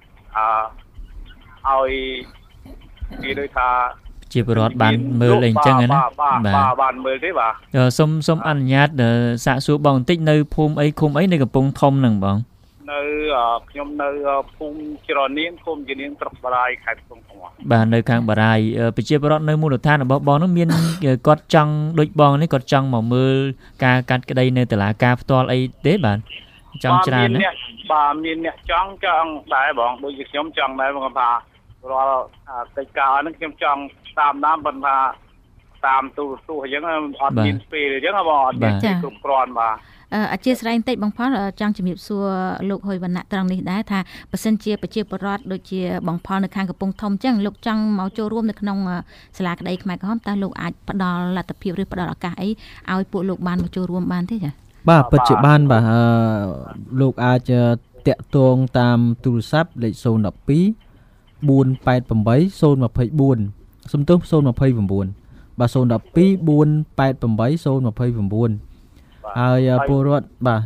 ឲ្យនិយាយដូចថាជាបរិវត្តបានមើលអីអញ្ចឹងណាបានមើលទេបាទសូមអនុញ្ញាតសាកសួរបងបន្តិចនៅភូមិអីឃុំអីនៅកំពង់ធំហ្នឹងបងនៅខ្ញុំនៅភូមិច្រនាងឃុំជានាងស្រុកបារាយខេត្តកំពង់ធំបាទនៅខាងបារាយប្រជាពលរដ្ឋនៅមូលដ្ឋានរបស់បងនោះមានគាត់ចង់ដូចបងនេះគាត់ចង់មកមើលការកាត់ក្តីនៅតុលាការផ្ទាល់អីទេបាទចង់ច្រើនណាបាទមានអ្នកចង់ដែរបងដូចជាខ្ញុំចង់ដែរបងថារាល់កិច្ចការហ្នឹងខ្ញុំចង់តាមដានប៉ុន្តែតាមទូរទស្សន៍អញ្ចឹងអត់មានពេលអញ្ចឹងបងអត់មានគ្រប់គ្រាន់បាទអធិស្ឋានបន្តិចបងផលចង់ជំរាបសួរលោកហុយវណ្ណៈត្រង់នេះដែរថាបើសិនជាប្រជាពលរដ្ឋដូចជាបងផលនៅខាងកំពង់ធំអញ្ចឹងលោកចង់មកចូលរួមនៅក្នុងសាលាក្តីខ្មែរក្រហមតើលោកអាចផ្ដល់លទ្ធភាពឬផ្ដល់ឱកាសអីឲ្យពួកលោកបានមកចូលរួមបានទេចាបាទពិតជាបានបាទលោកអាចតាក់ទងតាមទូរស័ព្ទលេខ012 488 024សំទោស029បាទ012 488 029ហើយពលរដ្ឋបាទ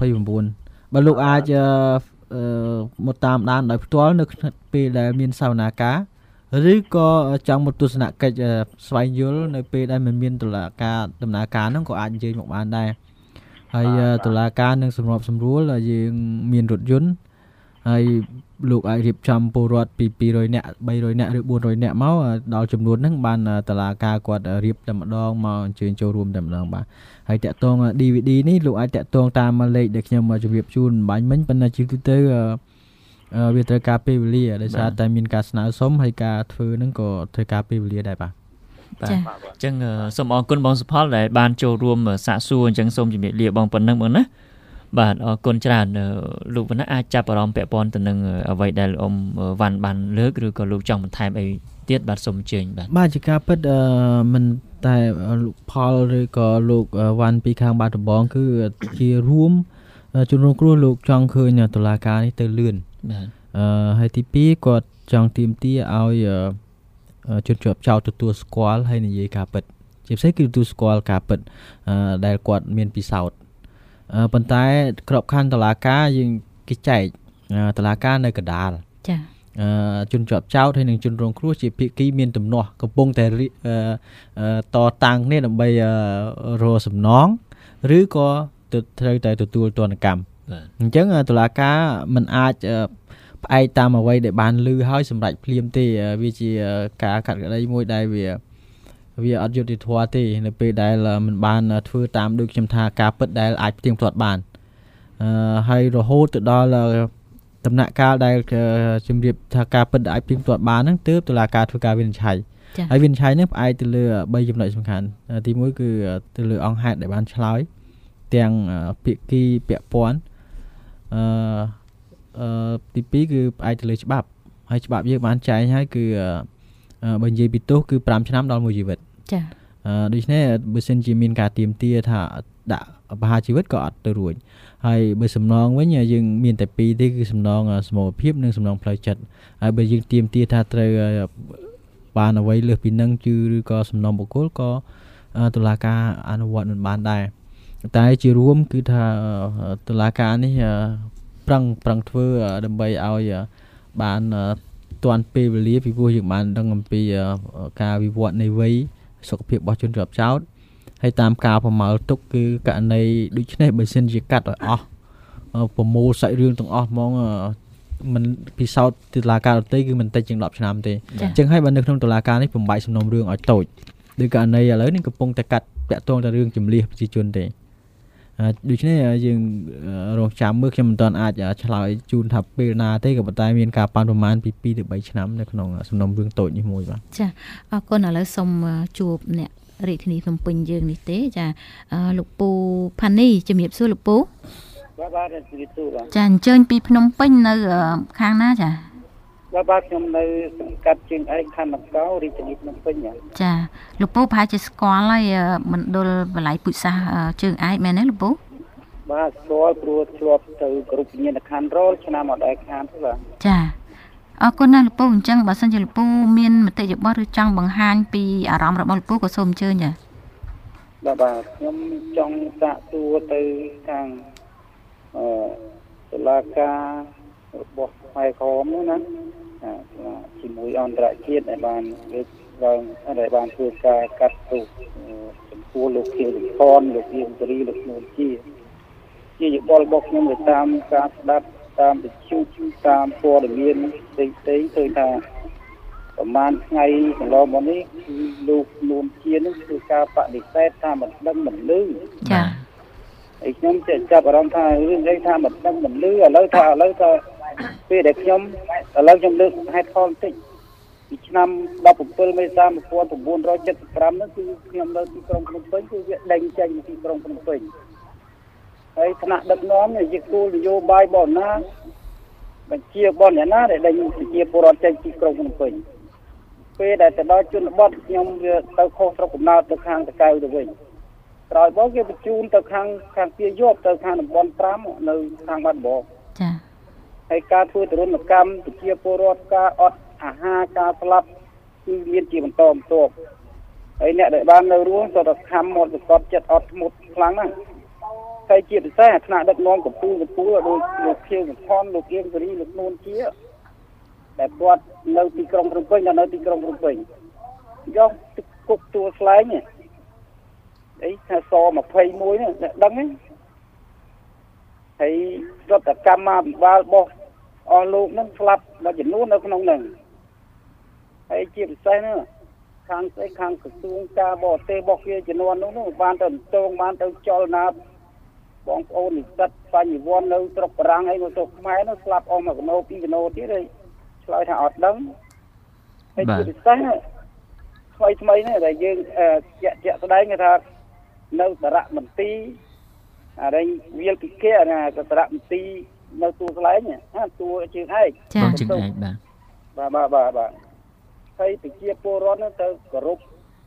029បើលោកអាចមកតាមដានដោយផ្ទាល់នៅពេលដែលមានសវនាការឬក៏ចង់មកទស្សនកិច្ចស្វែងយល់នៅពេលដែលមិនមានតុលាការដំណើរការហ្នឹងក៏អាចអញ្ជើញមកបានដែរហើយតុលាការនឹងសម្របសម្រួលយើងមានរថយន្តហើយលោកអាចរៀបចំពលរដ្ឋពី200នាក់300នាក់ឬ400នាក់មកដល់ចំនួនហ្នឹងបានតុលាការគាត់រៀបតែម្ដងមកអញ្ជើញចូលរួមតែម្ដងបាទហើយតាក់ទង DVD នេះលោកអាចតាក់ទងតាមលេខដែលខ្ញុំជម្រាបជូនបាញ់មិញប៉ុន្តែជាទូទៅវាត្រូវការពេលវេលាដោយសារតែមានការស្នើសុំហើយការធ្វើហ្នឹងក៏ត្រូវការពេលវេលាដែរបាទបាទអញ្ចឹងសូមអរគុណបងសុផលដែលបានចូលរួមសាកសួរអញ្ចឹងសូមជម្រាបលាបងប៉ុណ្ណឹងបងណាបាទអរគុណច្រើនលោកវណ្ណៈអាចចាប់អារម្មណ៍ពាក់ព័ន្ធទៅនឹងអ្វីដែលអ៊ំវ៉ាន់បានលើកឬក៏លោកចង់បន្ថែមអីទៀតបាទសូមអញ្ជើញបាទជាការពិតមិនតែលោកផលឬក៏លោកវ៉ាន់ពីខាងបាត់ដំបងគឺជារួមជនរងគ្រោះលោកចង់ឃើញតុលាការនេះទៅលឿនបាទហើយទី2គាត់ចង់ទាមទារឲ្យជនជាប់ចោទទទួលស្គាល់ហើយនិយាយការពិតជាពិសេសគឺទទួលស្គាល់ការពិតដែលគាត់មានពិសោធន៍ប៉ុន្តែក្របខ័ណ្ឌតុលាការយើងគេចែកតុលាការនៅកណ្ដាលចាជនជាប់ចោទហើយនិងជនរងគ្រោះជាភាគីមានទំនាស់កំពុងតែតតាំងគ្នាដើម្បីរកសំណងឬក៏ត្រូវតែទទួលទណ្ឌកម្មអញ្ចឹងតុលាការមិនអាចផ្អែកតាមអ្វីដែលបានឮហើយសម្រេចភ្លាមទេវាជាការកាត់ក្តីមួយដែលវាអត់យុត្តិធម៌ទេនៅពេលដែលមិនបានធ្វើតាមដូចខ្ញុំថាការពិតដែលអាចផ្ទៀងផ្ទាត់បានហើយរហូតទៅដល់ដំណាក់កាលដែលជំរាបថាការពិតដែលអាចផ្ទៀងផ្ទាត់បានហ្នឹងទើបតុលាការធ្វើការវិនិច្ឆ័យហើយវិនិច្ឆ័យនេះផ្អែកទៅលើ3ចំណុចសំខាន់ទី1គឺទៅលើអង្គហេតុដែលបានឆ្លើយទាំងភាគីពាក់ព័ន្ធទី2គឺផ្អែកទៅលើច្បាប់ហើយច្បាប់យើងបានចែងហើយគឺបើនិយាយពីទោសគឺ5ឆ្នាំដល់1ជីវិតចាដូច្នេះបើសិនជាមានការទាមទារថាដាក់ប្រហារជីវិតក៏អត់ទៅរួចហើយបើសំណងវិញយើងមានតែ2ទេគឺសំណងសមរភាពនិងសំណងផ្លូវចិត្តហើយបើយើងទាមទារថាត្រូវបានអ្វីលើសពីនឹងឬក៏សំណងបុគ្គលក៏តុលាការអនុវត្តមិនបានដែរតែជារួមគឺថាតុលាការនេះប្រឹងធ្វើដើម្បីឲ្យបានទាន់ពេលវេលាពីព្រោះយើងបានដឹងអំពីការវិវត្តនៃវ័យសុខភាពរបស់ជនជាប់ចោទហើយតាមការប្រមាលទុកគឺករណីដូចនេះបើសិនជាកាត់ឲ្យអស់ប្រមូលសាច់រឿងទាំងអស់ហ្មងមិនពិសោធន៍តុលាការដទៃគឺមិនតិចជាង10ឆ្នាំទេអញ្ចឹងហើយបើនៅក្នុងតុលាការនេះបំបែកសំណុំរឿងឲ្យតូចដូចករណីឥឡូវនេះកំពុងតែកាត់តាក់ទងតែរឿងចម្លៀសប្រជាជនទេដូច្នេះយើងរងចាំមើលខ្ញុំមិនទាន់អាចឆ្លើយជូនថាពេលណាទេក៏ប៉ុន្តែមានការប៉ាន់ប្រមាណពី2ទៅ3ឆ្នាំនៅក្នុងសំណុំរឿងតូចនេះមួយបាទចាអរគុណឥឡូវសូមជួបអ្នករាជធានីភ្នំពេញយើងនេះទេចាលោកពូផានីជំរាបសួរលោកពូបាទជំរាបសួរចាអញ្ជើញពីភ្នំពេញនៅខាងណាចាបាទខ្ញុំនៅសង្កាត់ជើងឯកខណ្ឌមកោរាជធានីភ្នំពេញចាលោកពូប្រហែលជាស្គាល់ហើយមណ្ឌលបល័យពុជសាសជើងឯកមែនទេលោកពូបាទស្គាល់ព្រោះធ្លាប់ទៅគ្រប់វិញ្ញាណក្ខន្ធរលឆ្នាំអត់ឯកខានទេបាទចាអរគុណណាស់លោកពូអញ្ចឹងបើសិនជាលោកពូមានមតិយោបល់ឬចង់បង្ហាញពីអារម្មណ៍របស់លោកពូក៏សូមអញ្ជើញចាបាទខ្ញុំចង់សាកសួរទៅខាងតុលាការរបស់ខ្មែរក្រមណាជាមួយអន្តរជាតិដែលបានលើកឡើងដែលបានធ្វើការកាត់ទោសចំពោះលោកខៀវសំផនលោកយមសេរីលោកនួនជាយោបល់របស់ខ្ញុំទៅតាមការស្ដាប់តាមវិទ្យុតាមព័ត៌មានផ្សេងៗឃើញថាប្រហែលថ្ងៃកន្លងមកនេះគឺលោកនួនជានឹងធ្វើការបដិសេធថាមិនដឹងមិនឮចាហើយខ្ញុំចាប់អារម្មណ៍ថារឿងនេះថាមិនដឹងមិនឮឥឡូវថាពេលដែលខ្ញុំឥឡូវខ្ញុំលើកហេតុផលបន្តិចពីឆ្នាំ17មេសា1975នោះគឺខ្ញុំនៅទីក្រុងភ្នំពេញគឺវាដេញចេញពីទីក្រុងភ្នំពេញហើយថ្នាក់ដឹកនាំនេះជាគោលនយោបាយរបស់ណាបញ្ជារបស់អ្នកណាដែលដេញប្រជាពលរដ្ឋចេញពីក្រុងភ្នំពេញពេលដែលទៅដល់ជនបទខ្ញុំវាទៅខុសស្រុកកំណើតទៅខាងតកៅទៅវិញក្រោយមកគេបញ្ជូនទៅខាងពាយប់ទៅខាងតំបន់5នៅខាងបាត់ដំបងចាហើយការធ្វើទរណកម្មប្រជាពលរដ្ឋការអត់អាហារការស្លាប់គឺមានជាបន្តបន្ទាប់ហើយអ្នកដែលបាននៅរស់សុទ្ធតែខំមកប្រកបចិត្តអត់ធ្មត់ខ្លាំងណាស់ហើយជាពិសេសថ្នាក់ដឹកនាំកម្ពុជាដូចលោកខៀវសំផនលោកអៀងសេរីលោកនួនជាដែលគាត់នៅទីក្រុងភ្នំពេញដល់នៅទីក្រុងភ្នំពេញយកទឹកគុកទួលស្លែងអីថាស21នេះដឹងទេហើយរដ្ឋកម្មាភិបាលរបស់អស់លោកនឹងស្លាប់មួយចំនួននៅក្នុងនឹងហើយជាពិសេសនោះខាងស្អីខាងក្រសួងការបរទេសរបស់គេជំនាន់នោះបានទៅតងបានទៅចលនាបងប្អូននិស្សិតបញ្ញវន្តនៅស្រុកបារាំងហើយនៅស្រុកខ្មែរនោះស្លាប់អស់1គីឡូ2គីឡូទៀតហើយឆ្លើយថាអត់ដឹងហើយជាពិសេសថ្មីនេះដែលយើងជាក់ស្ដែងគេថានៅសារៈមន្ទីរអរិញវាលពិគេណាសារៈមន្ទីរនៅទួលស្លែងទួលជើងឯកចាជើងឯកបាទហើយប្រជាពលរដ្ឋនោះទៅគោរព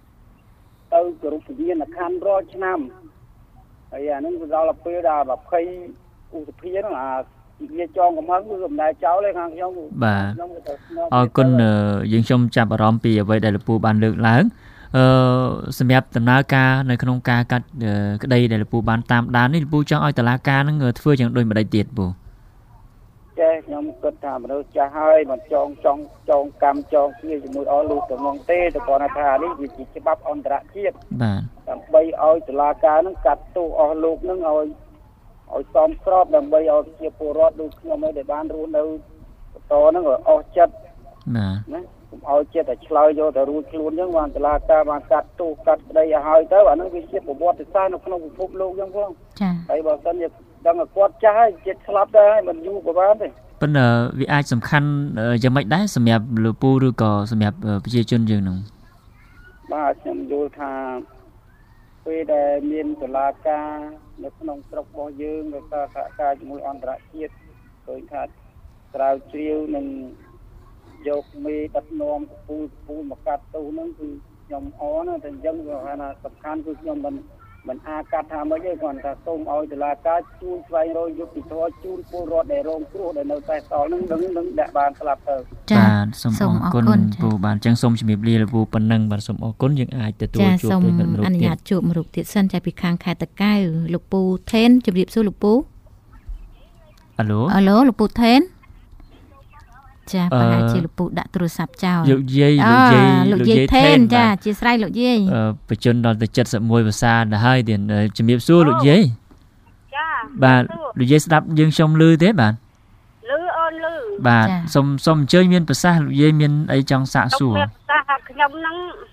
វិញ្ញាណក្ខន្ធរាល់ឆ្នាំហើយអានឹងទៅដល់ពេលដល់20ឧសភានោះវាចងកំហឹងគឺកំណែចោលឯខាងខ្ញុំបាទអរគុណយើងខ្ញុំចាប់អារម្មណ៍ពីអ្វីដែលលោកពូបានលើកឡើងសម្រាប់ដំណើរការនៅក្នុងការកាត់ក្តីដែលលោកពូបានតាមដាននេះលោកពូចង់ឲ្យតុលាការនឹងធ្វើយ៉ាងដូចម្ដេចទៀតពូចេះខ្ញុំគិតថាមនុស្សចាស់ហើយមិនចងកម្មចងគ្នាជាមួយអស់លោកទៅមកទេតែគាត់ថានេះវាជាច្បាប់អន្តរជាតិបាទដើម្បីឲ្យតុលាការនឹងកាត់ទោសអស់លោកនឹងឲ្យសមស្របដើម្បីឲ្យជាពលរដ្ឋដូចខ្ញុំឯងដែលបានរស់នៅបន្តហ្នឹងអស់ចិត្តបាទណាកុំឲ្យចិត្តតែឆ្លើយយកតែរួចខ្លួនអញ្ចឹងបានតុលាការបានកាត់ទោសកាត់ក្តីឲ្យហើយទៅអាហ្នឹងវាជាប្រវត្តិសាស្ត្រនៅក្នុងពិភពលោកអញ្ចឹងផងចាហើយបើសិនជាដឹងឲ្យគាត់ចាស់ហើយចិត្តស្លាប់ដែរមិនយូរក៏បានទេប៉ុន្តែវាអាចសំខាន់យ៉ាងម៉េចដែរសម្រាប់លោកពូឬក៏សម្រាប់ប្រជាជនយើងហ្នឹងបាទខ្ញុំយល់ថាពេលដែលមានតុលាការនៅក្នុងស្រុករបស់យើងដោយសារសហការជាមួយអន្តរជាតិឃើញថាស្រាវជ្រាវនឹងយកមេដឹកនាំពូមកកាត់ទោសហ្នឹងគឺខ្ញុំអរណាស់តែអញ្ចឹងវាថាសំខាន់គឺខ្ញុំមិនអាចកាត់ថាមិនទេគ្រាន់តែសូមឲ្យតុលាការជួយស្វែងរកយុត្តិធម៌ជូនពលរដ្ឋដែលរងគ្រោះដែលនៅតែសល់ហ្នឹងនឹងដាក់បានស្លាប់ទៅបាទសូមអរគុណពូបាទអញ្ចឹងសូមជំរាបលាលោកពូប៉ុណ្ណឹងបាទសូមអរគុណយើងអាចទទួលជួប vớiមិត្តមនុស្សទៀតអនុញ្ញាតជួបមនុស្សទៀតសិនចាពីខាងខេត្តតាកែវលោកពូថេនជំរាបសួរលោកពូអាឡូលោកពូថេនចាប្រហែលជាលោកពូដាក់ទូរស័ព្ទចោលលោកយាយថេនចាជាស្រ័យលោកយាយបច្ចុប្បន្នដល់ទៅ71ភាសាទៅហើយទៀតជំរាបសួរលោកយាយចាបាទលោកយាយស្ដាប់យើងខ្ញុំលឺទេបាទលឺអូនលឺបាទសូមអញ្ជើញមានប្រសាសន៍លោកយាយមានអីចង់សាកសួរប្រសាសន៍ខ្ញុំហ្នឹង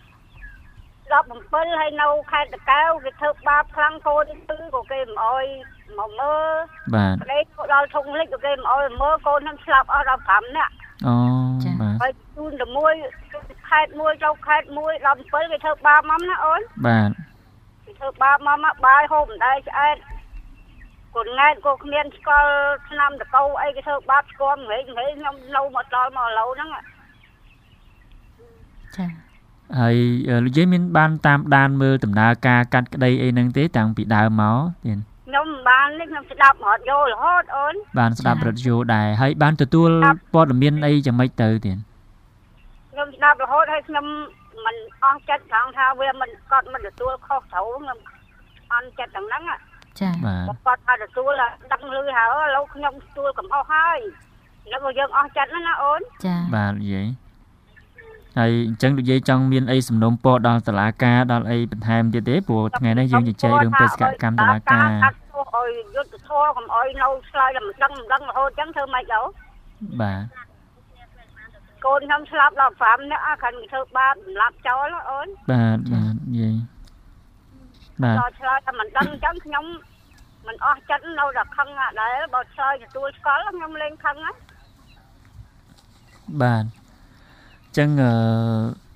17ហើយនៅខេត្តតាកែវគេធ្វើបាបខ្លាំងកូនទៅក៏គេមិនអោយមកមើលបាទគេដល់ធុងលិចក៏គេមិនអោយមើលកូនខ្ញុំស្លាប់អស់ដល់5នាក់អូបាទហើយជូនតែមួយខេត្តមួយទៅខេត្តមួយ17គេធ្វើបាបមកណាអូនបាទគេធ្វើបាបមកបាយហូបមិនដែរឆ្អែតកូនណែតក៏គ្មានស្គាល់ឆ្នាំតកោអីគេធ្វើបាបស្គាល់ហេខ្ញុំនៅមកដល់មកឥឡូវហ្នឹងចាហើយលោកយាយមានបានតាមដានមើលដំណើរការកាត់ក្តីអីហ្នឹងទេតាំងពីដើមមកទៀតខ្ញុំបាននេះខ្ញុំស្ដាប់រត់យោរហូតអូនបានស្ដាប់រត់យោដែរហើយបានទទួលព័ត៌មានអីយ៉ាងម៉េចទៅទៀតខ្ញុំស្ដាប់រហូតហើយខ្ញុំមិនអស់ចិត្តត្រង់ថាវាមិនគាត់មិនទទួលខុសត្រូវខ្ញុំអន់ចិត្តទាំងហ្នឹងចាគាត់ថាទទួលដឹងឮហើយឥឡូវខ្ញុំទទួលកំហុសហើយแล้วក៏យើងអស់ចិត្តណាអូនចាបាទនិយាយហើយអញ្ចឹងលោកយាយចង់មានអីសំណូមពរដល់តុលាការដល់អីបន្ថែមទៀតទេព្រោះថ្ងៃនេះយើងជជែករឿងបេសកកម្មតុលាការកាត់ទោសឲ្យយុត្តិធម៌កុំឲ្យនៅឆ្លើយតែមិនដឹងរហូតអញ្ចឹងធ្វើម៉េចទៅបាទកូនខ្ញុំស្លាប់ដល់5នាក់ខាងធ្វើបាបសម្លាប់ចោលអូនបាទយាយបាទឆ្លើយតែមិនដឹងអញ្ចឹងខ្ញុំមិនអស់ចិត្តនៅតែខឹងដែរបើឆ្លើយទទួលស្គាល់ខ្ញុំលេងខឹងបាទចឹង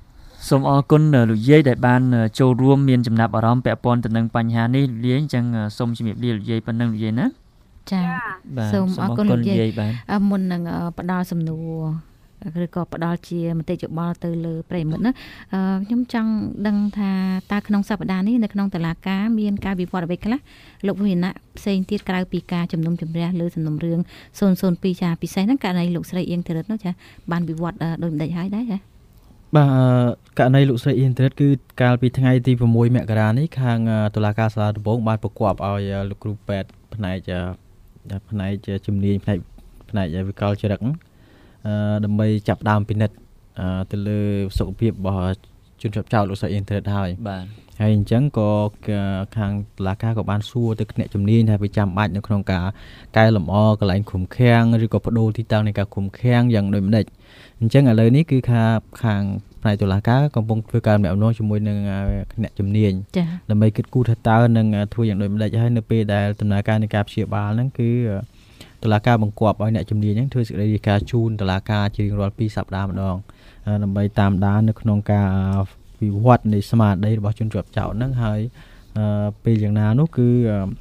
សូមអរគុណលោកយាយដែលបានចូលរួមមានចំណាប់អារម្មណ៍ពាក់ព័ន្ធទៅនឹងបញ្ហានេះលាយអញ្ចឹងសូមជំរាបលាលោកយាយប៉ុណ្ណឹងលោកយាយណាចាសូមអរគុណលោកយាយមុននឹងផ្ដល់សំណួរឬក៏ផ្ដល់ជាមតិយោបល់ទៅលើប្រិមិត្តណាខ្ញុំចង់ដឹងថាតើក្នុងសប្តាហ៍នេះនៅក្នុងតុលាការមានការវិវត្តអ្វីខ្លះលោកវិញ្ញាផ្សេងទៀតក្រៅពីការជំនុំជម្រះលើសំណុំរឿង002ចាពិសេសហ្នឹងករណីលោកស្រីអៀងធីរិតនោះចាបានវិវត្តដូចម្ដេចហើយដែរចាបាទករណីលោកស្រីអៀងធីរិតគឺកាលពីថ្ងៃទី6មករានេះខាងតុលាការសាលាដំបងបានប្រកាសឲ្យលោកគ្រូពេទ្យផ្នែកជំនាញផ្នែកវិកលចរិតដើម្បីចាប់ដើមពិនិត្យទៅលើសុខភាពរបស់ជនជាប់ចោតលោកស្រីអៀងធីរិតហើយបាទហើយអញ្ចឹងក៏ខាងតុលាការក៏បានសួរទៅអ្នកជំនាញថាវាចាំបាច់នៅក្នុងការកែលម្អកន្លែងឃុំឃាំងឬក៏បដូរទីតាំងនៃការឃុំឃាំងយ៉ាងដូចម្ដេចអញ្ចឹងឥឡូវនេះគឺខាងផ្នែកតុលាការកំពុងធ្វើការម្នាក់ម្នាក់ជាមួយនឹងអ្នកជំនាញដើម្បីគិតគូរថាតើនឹងធ្វើយ៉ាងដូចម្ដេចហើយនៅពេលដែលដំណើរការនៃការព្យាបាលហ្នឹងគឺតុលាការបង្គាប់ឲ្យអ្នកជំនាញហ្នឹងធ្វើសេចក្តីរាយការណ៍ជូនតុលាការជារៀងរាល់2សប្តាហ៍ម្ដងដើម្បីតាមដាននៅក្នុងការវិវត្តនៃស្មារតីរបស់ជនជាប់ចោតហ្នឹងហើយពេលយ៉ាងណានោះគឺ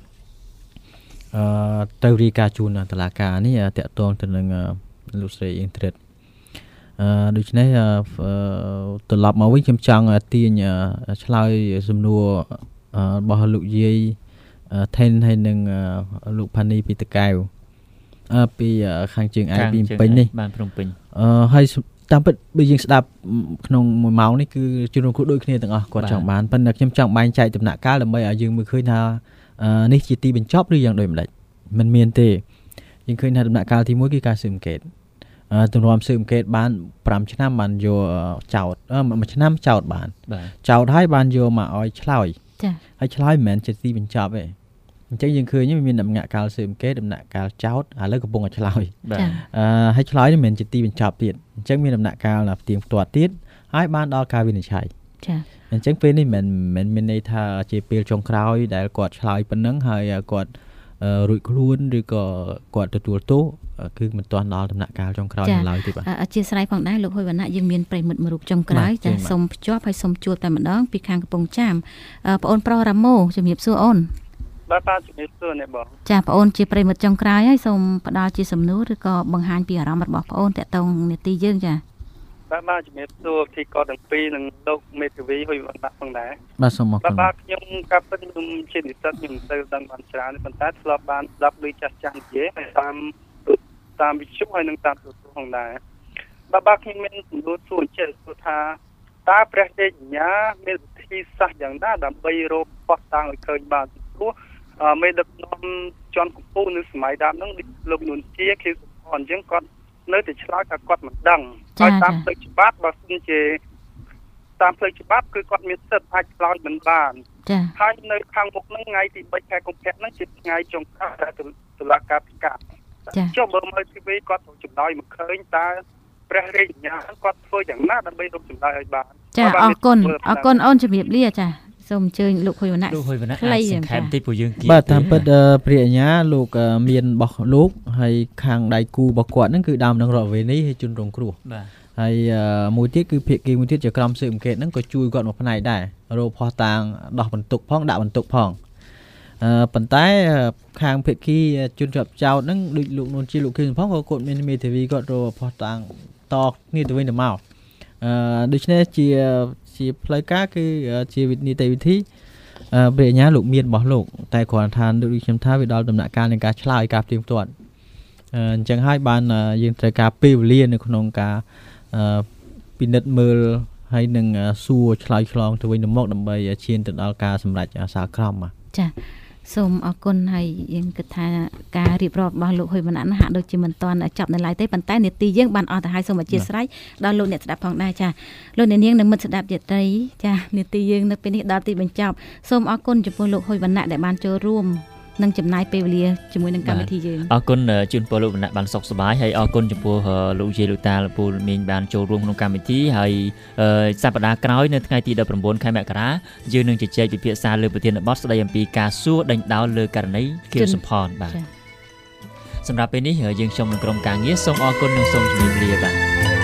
ទៅរាយការណ៍ជូនតុលាការនេះតាក់ទងទៅនឹងលោកស្រីអៀងធីរិតដូច្នេះត្រឡប់មកវិញខ្ញុំចង់ទាញឆ្លើយសំណួររបស់លោកយាយថេនហើយនឹងលោកផានីពីតកែវពីខាងជើងឯកពីពេញនេះបានភ្នំពេញហើយតាមពិតបើយើងស្ដាប់ក្នុង1ម៉ោងនេះគឺជនរងគ្រោះដូចគ្នាទាំងអស់គាត់ចង់បានប៉ុន្តែខ្ញុំចង់បែងចែកដំណាក់កាលដើម្បីឲ្យយើងមើលឃើញថានេះជាទីបញ្ចប់ឬយ៉ាងដូចម្ដេចមិនមានទេយើងឃើញថាដំណាក់កាលទី1គឺការស៊ើបអង្កេតទម្រាំស៊ើបអង្កេតបាន5ឆ្នាំបានយកចោត1ឆ្នាំចោតបានចោតហើយបានយកមកឲ្យឆ្លើយចាហើយឆ្លើយមិនមែនជាទីបញ្ចប់ទេអញ្ចឹងយើងឃើញមានដំណាក់កាលស៊ើបអង្កេតដំណាក់កាលចោតឥឡូវកំពុងតែឆ្លើយហើយឆ្លើយនេះមិនមែនជាទីបញ្ចប់ទៀតអញ្ចឹងមានដំណាក់កាលផ្ទៀងផ្ទាត់ទៀតហើយបានដល់ការវិនិច្ឆ័យចាអញ្ចឹងពេលនេះមិនមានន័យថាជាពេលចុងក្រោយដែលគាត់ឆ្លើយប៉ុណ្ណឹងហើយគាត់រួចខ្លួនឬក៏គាត់ទទួលទោសគឺមិនទាន់ដល់ដំណាក់កាលចុងក្រោយឡើយទេបាទអធិស្ឋានផងដែរលោកហុយវណ្ណៈយើងមានប្រិមិត្តមួយរូបចុងក្រោយចាសូមភ្ជាប់ហើយសូមជួបតែម្ដងពីខាងកំពង់ចាមបងអូនប្រុសរ៉ាម៉ូជំរាបសួរអូនបាទជំរាបសួរអ្នកបងចាបងអូនជាប្រិមិត្តចុងក្រោយហើយសូមផ្ដល់ជាសំណួរឬក៏បង្ហាញពីអារម្មណ៍របស់បងអូនតាក់ទងនីតិយើងចាបាទជំរាបសួរទីកតទាំងពីរនិងលោកមេធាវីហុយវណ្ណៈផងដែរបាទសូមអរគុណបាទខ្ញុំកាប់ពិតខ្ញុំជានិស្សិតខ្ញុំមិនសូវដឹងបានច្រើនប៉ុន្តែធ្លាប់បានស្ដាប់ឮចាស់និយាយតាមវិទ្យុហើយនិងតាមទូរទស្សន៍ផងដែរបាទខ្ញុំមានសំណួរសួរអញ្ចឹងថាតើព្រះរាជអាជ្ញាមានវិធីសាស្ត្រយ៉ាងណាដើម្បីរកផុសតាងឲ្យឃើញបានព្រោះមេដឹកនាំជាន់កម្ពុជានៅសម័យដើមហ្នឹងលោកនួនជាខៀវសុផាន់អញ្ចឹងគាត់នៅតែឆ្លើយថាគាត់មិនដឹងហើយតាមផ្លូវច្បាប់បើសិនជាតាមផ្លូវច្បាប់គឺគាត់មានសិទ្ធិអាចឆ្លើយមិនបានហើយនៅខាងមុខហ្នឹងថ្ងៃទី3ខែកុម្ភៈហ្នឹងជាថ្ងៃចុងក្រោយដែលតុលាការប្រកាសចុះបើមើលទីវីគាត់ទៅចម្លើយមកឃើញតើព្រះរាជអាជ្ញាគាត់ធ្វើយ៉ាងណាដើម្បីរកចម្លើយឲ្យបានចាអរគុណអូនជំរាបលាចាសូមអញ្ជើញលោកហុយវណ្ណៈខ្លីសង្ខេបតិចព្រោះយើងគៀបាទតាមពិតព្រះអាជ្ញាលោកមានរបស់លោកហើយខាងដៃគូរបស់គាត់ហ្នឹងគឺដើមនឹងរដ្ឋវេនីហើយជនរងគ្រោះបាទហើយមួយទៀតគឺភាគីមួយទៀតជាក្រុមស៊ើបអង្កេតហ្នឹងក៏ជួយគាត់មួយផ្នែកដែររកផុសតាងដោះបន្ទុកផងដាក់បន្ទុកផងប៉ុន្តែខាងភាគីជនជាប់ចោតហ្នឹងដូចលោកនួនជាលោកខៀវផងក៏គាត់មានមេធាវីគាត់រកផុសតាងតគ្នាទៅវិញទៅមកដូច្នេះជាផ្លូវការគឺជានីតិវិធីព្រះអាជ្ញាលោកមានរបស់លោកតែគ្រាន់ថាដូចខ្ញុំថាវាដល់ដំណាក់កាលនៃការឆ្លើយការផ្ទៀងផ្ទាត់អញ្ចឹងហើយបានយើងត្រូវការពេលវេលានៅក្នុងការពិនិត្យមើលហើយនឹងសួរឆ្លើយឆ្លងទៅវិញទៅមកដើម្បីឈានទៅដល់ការសម្រេចសារក្រមចាសូមអរគុណហើយយើងគិតថាការរៀបរាប់របស់លោកហុយវណ្ណៈហាក់ដូចជាមិនទាន់ចប់នៅឡើយទេប៉ុន្តែនេតិយើងបានអស់ទៅហើយសូមអធិស្ឋានដល់លោកអ្នកស្ដាប់ផងដែរចាលោកអ្នកនាងនិងមិត្តស្ដាប់យត្រីចានេតិយើងនៅពេលនេះដល់ទីបញ្ចប់សូមអរគុណចំពោះលោកហុយវណ្ណៈដែលបានចូលរួមនិងចំណាយពេលវេលាជាមួយនឹងកម្មវិធីយើងអរគុណជូនពរលោកវណ្ណៈបានសុខសប្បាយហើយអរគុណចំពោះលោកយាយលោកតាលោកពូមីងបានចូលរួមក្នុងកម្មវិធីហើយសប្តាហ៍ក្រោយនៅថ្ងៃទី19ខែមករាយើងនឹងជជែកពិភាក្សាលើប្រធានបទស្ដីអំពីការសួរដេញដោលលើករណីខៀវសំផនបាទសម្រាប់ពេលនេះយើងខ្ញុំនិងក្រុមការងារសូមអរគុណនិងសូមជម្រាបលាបាទ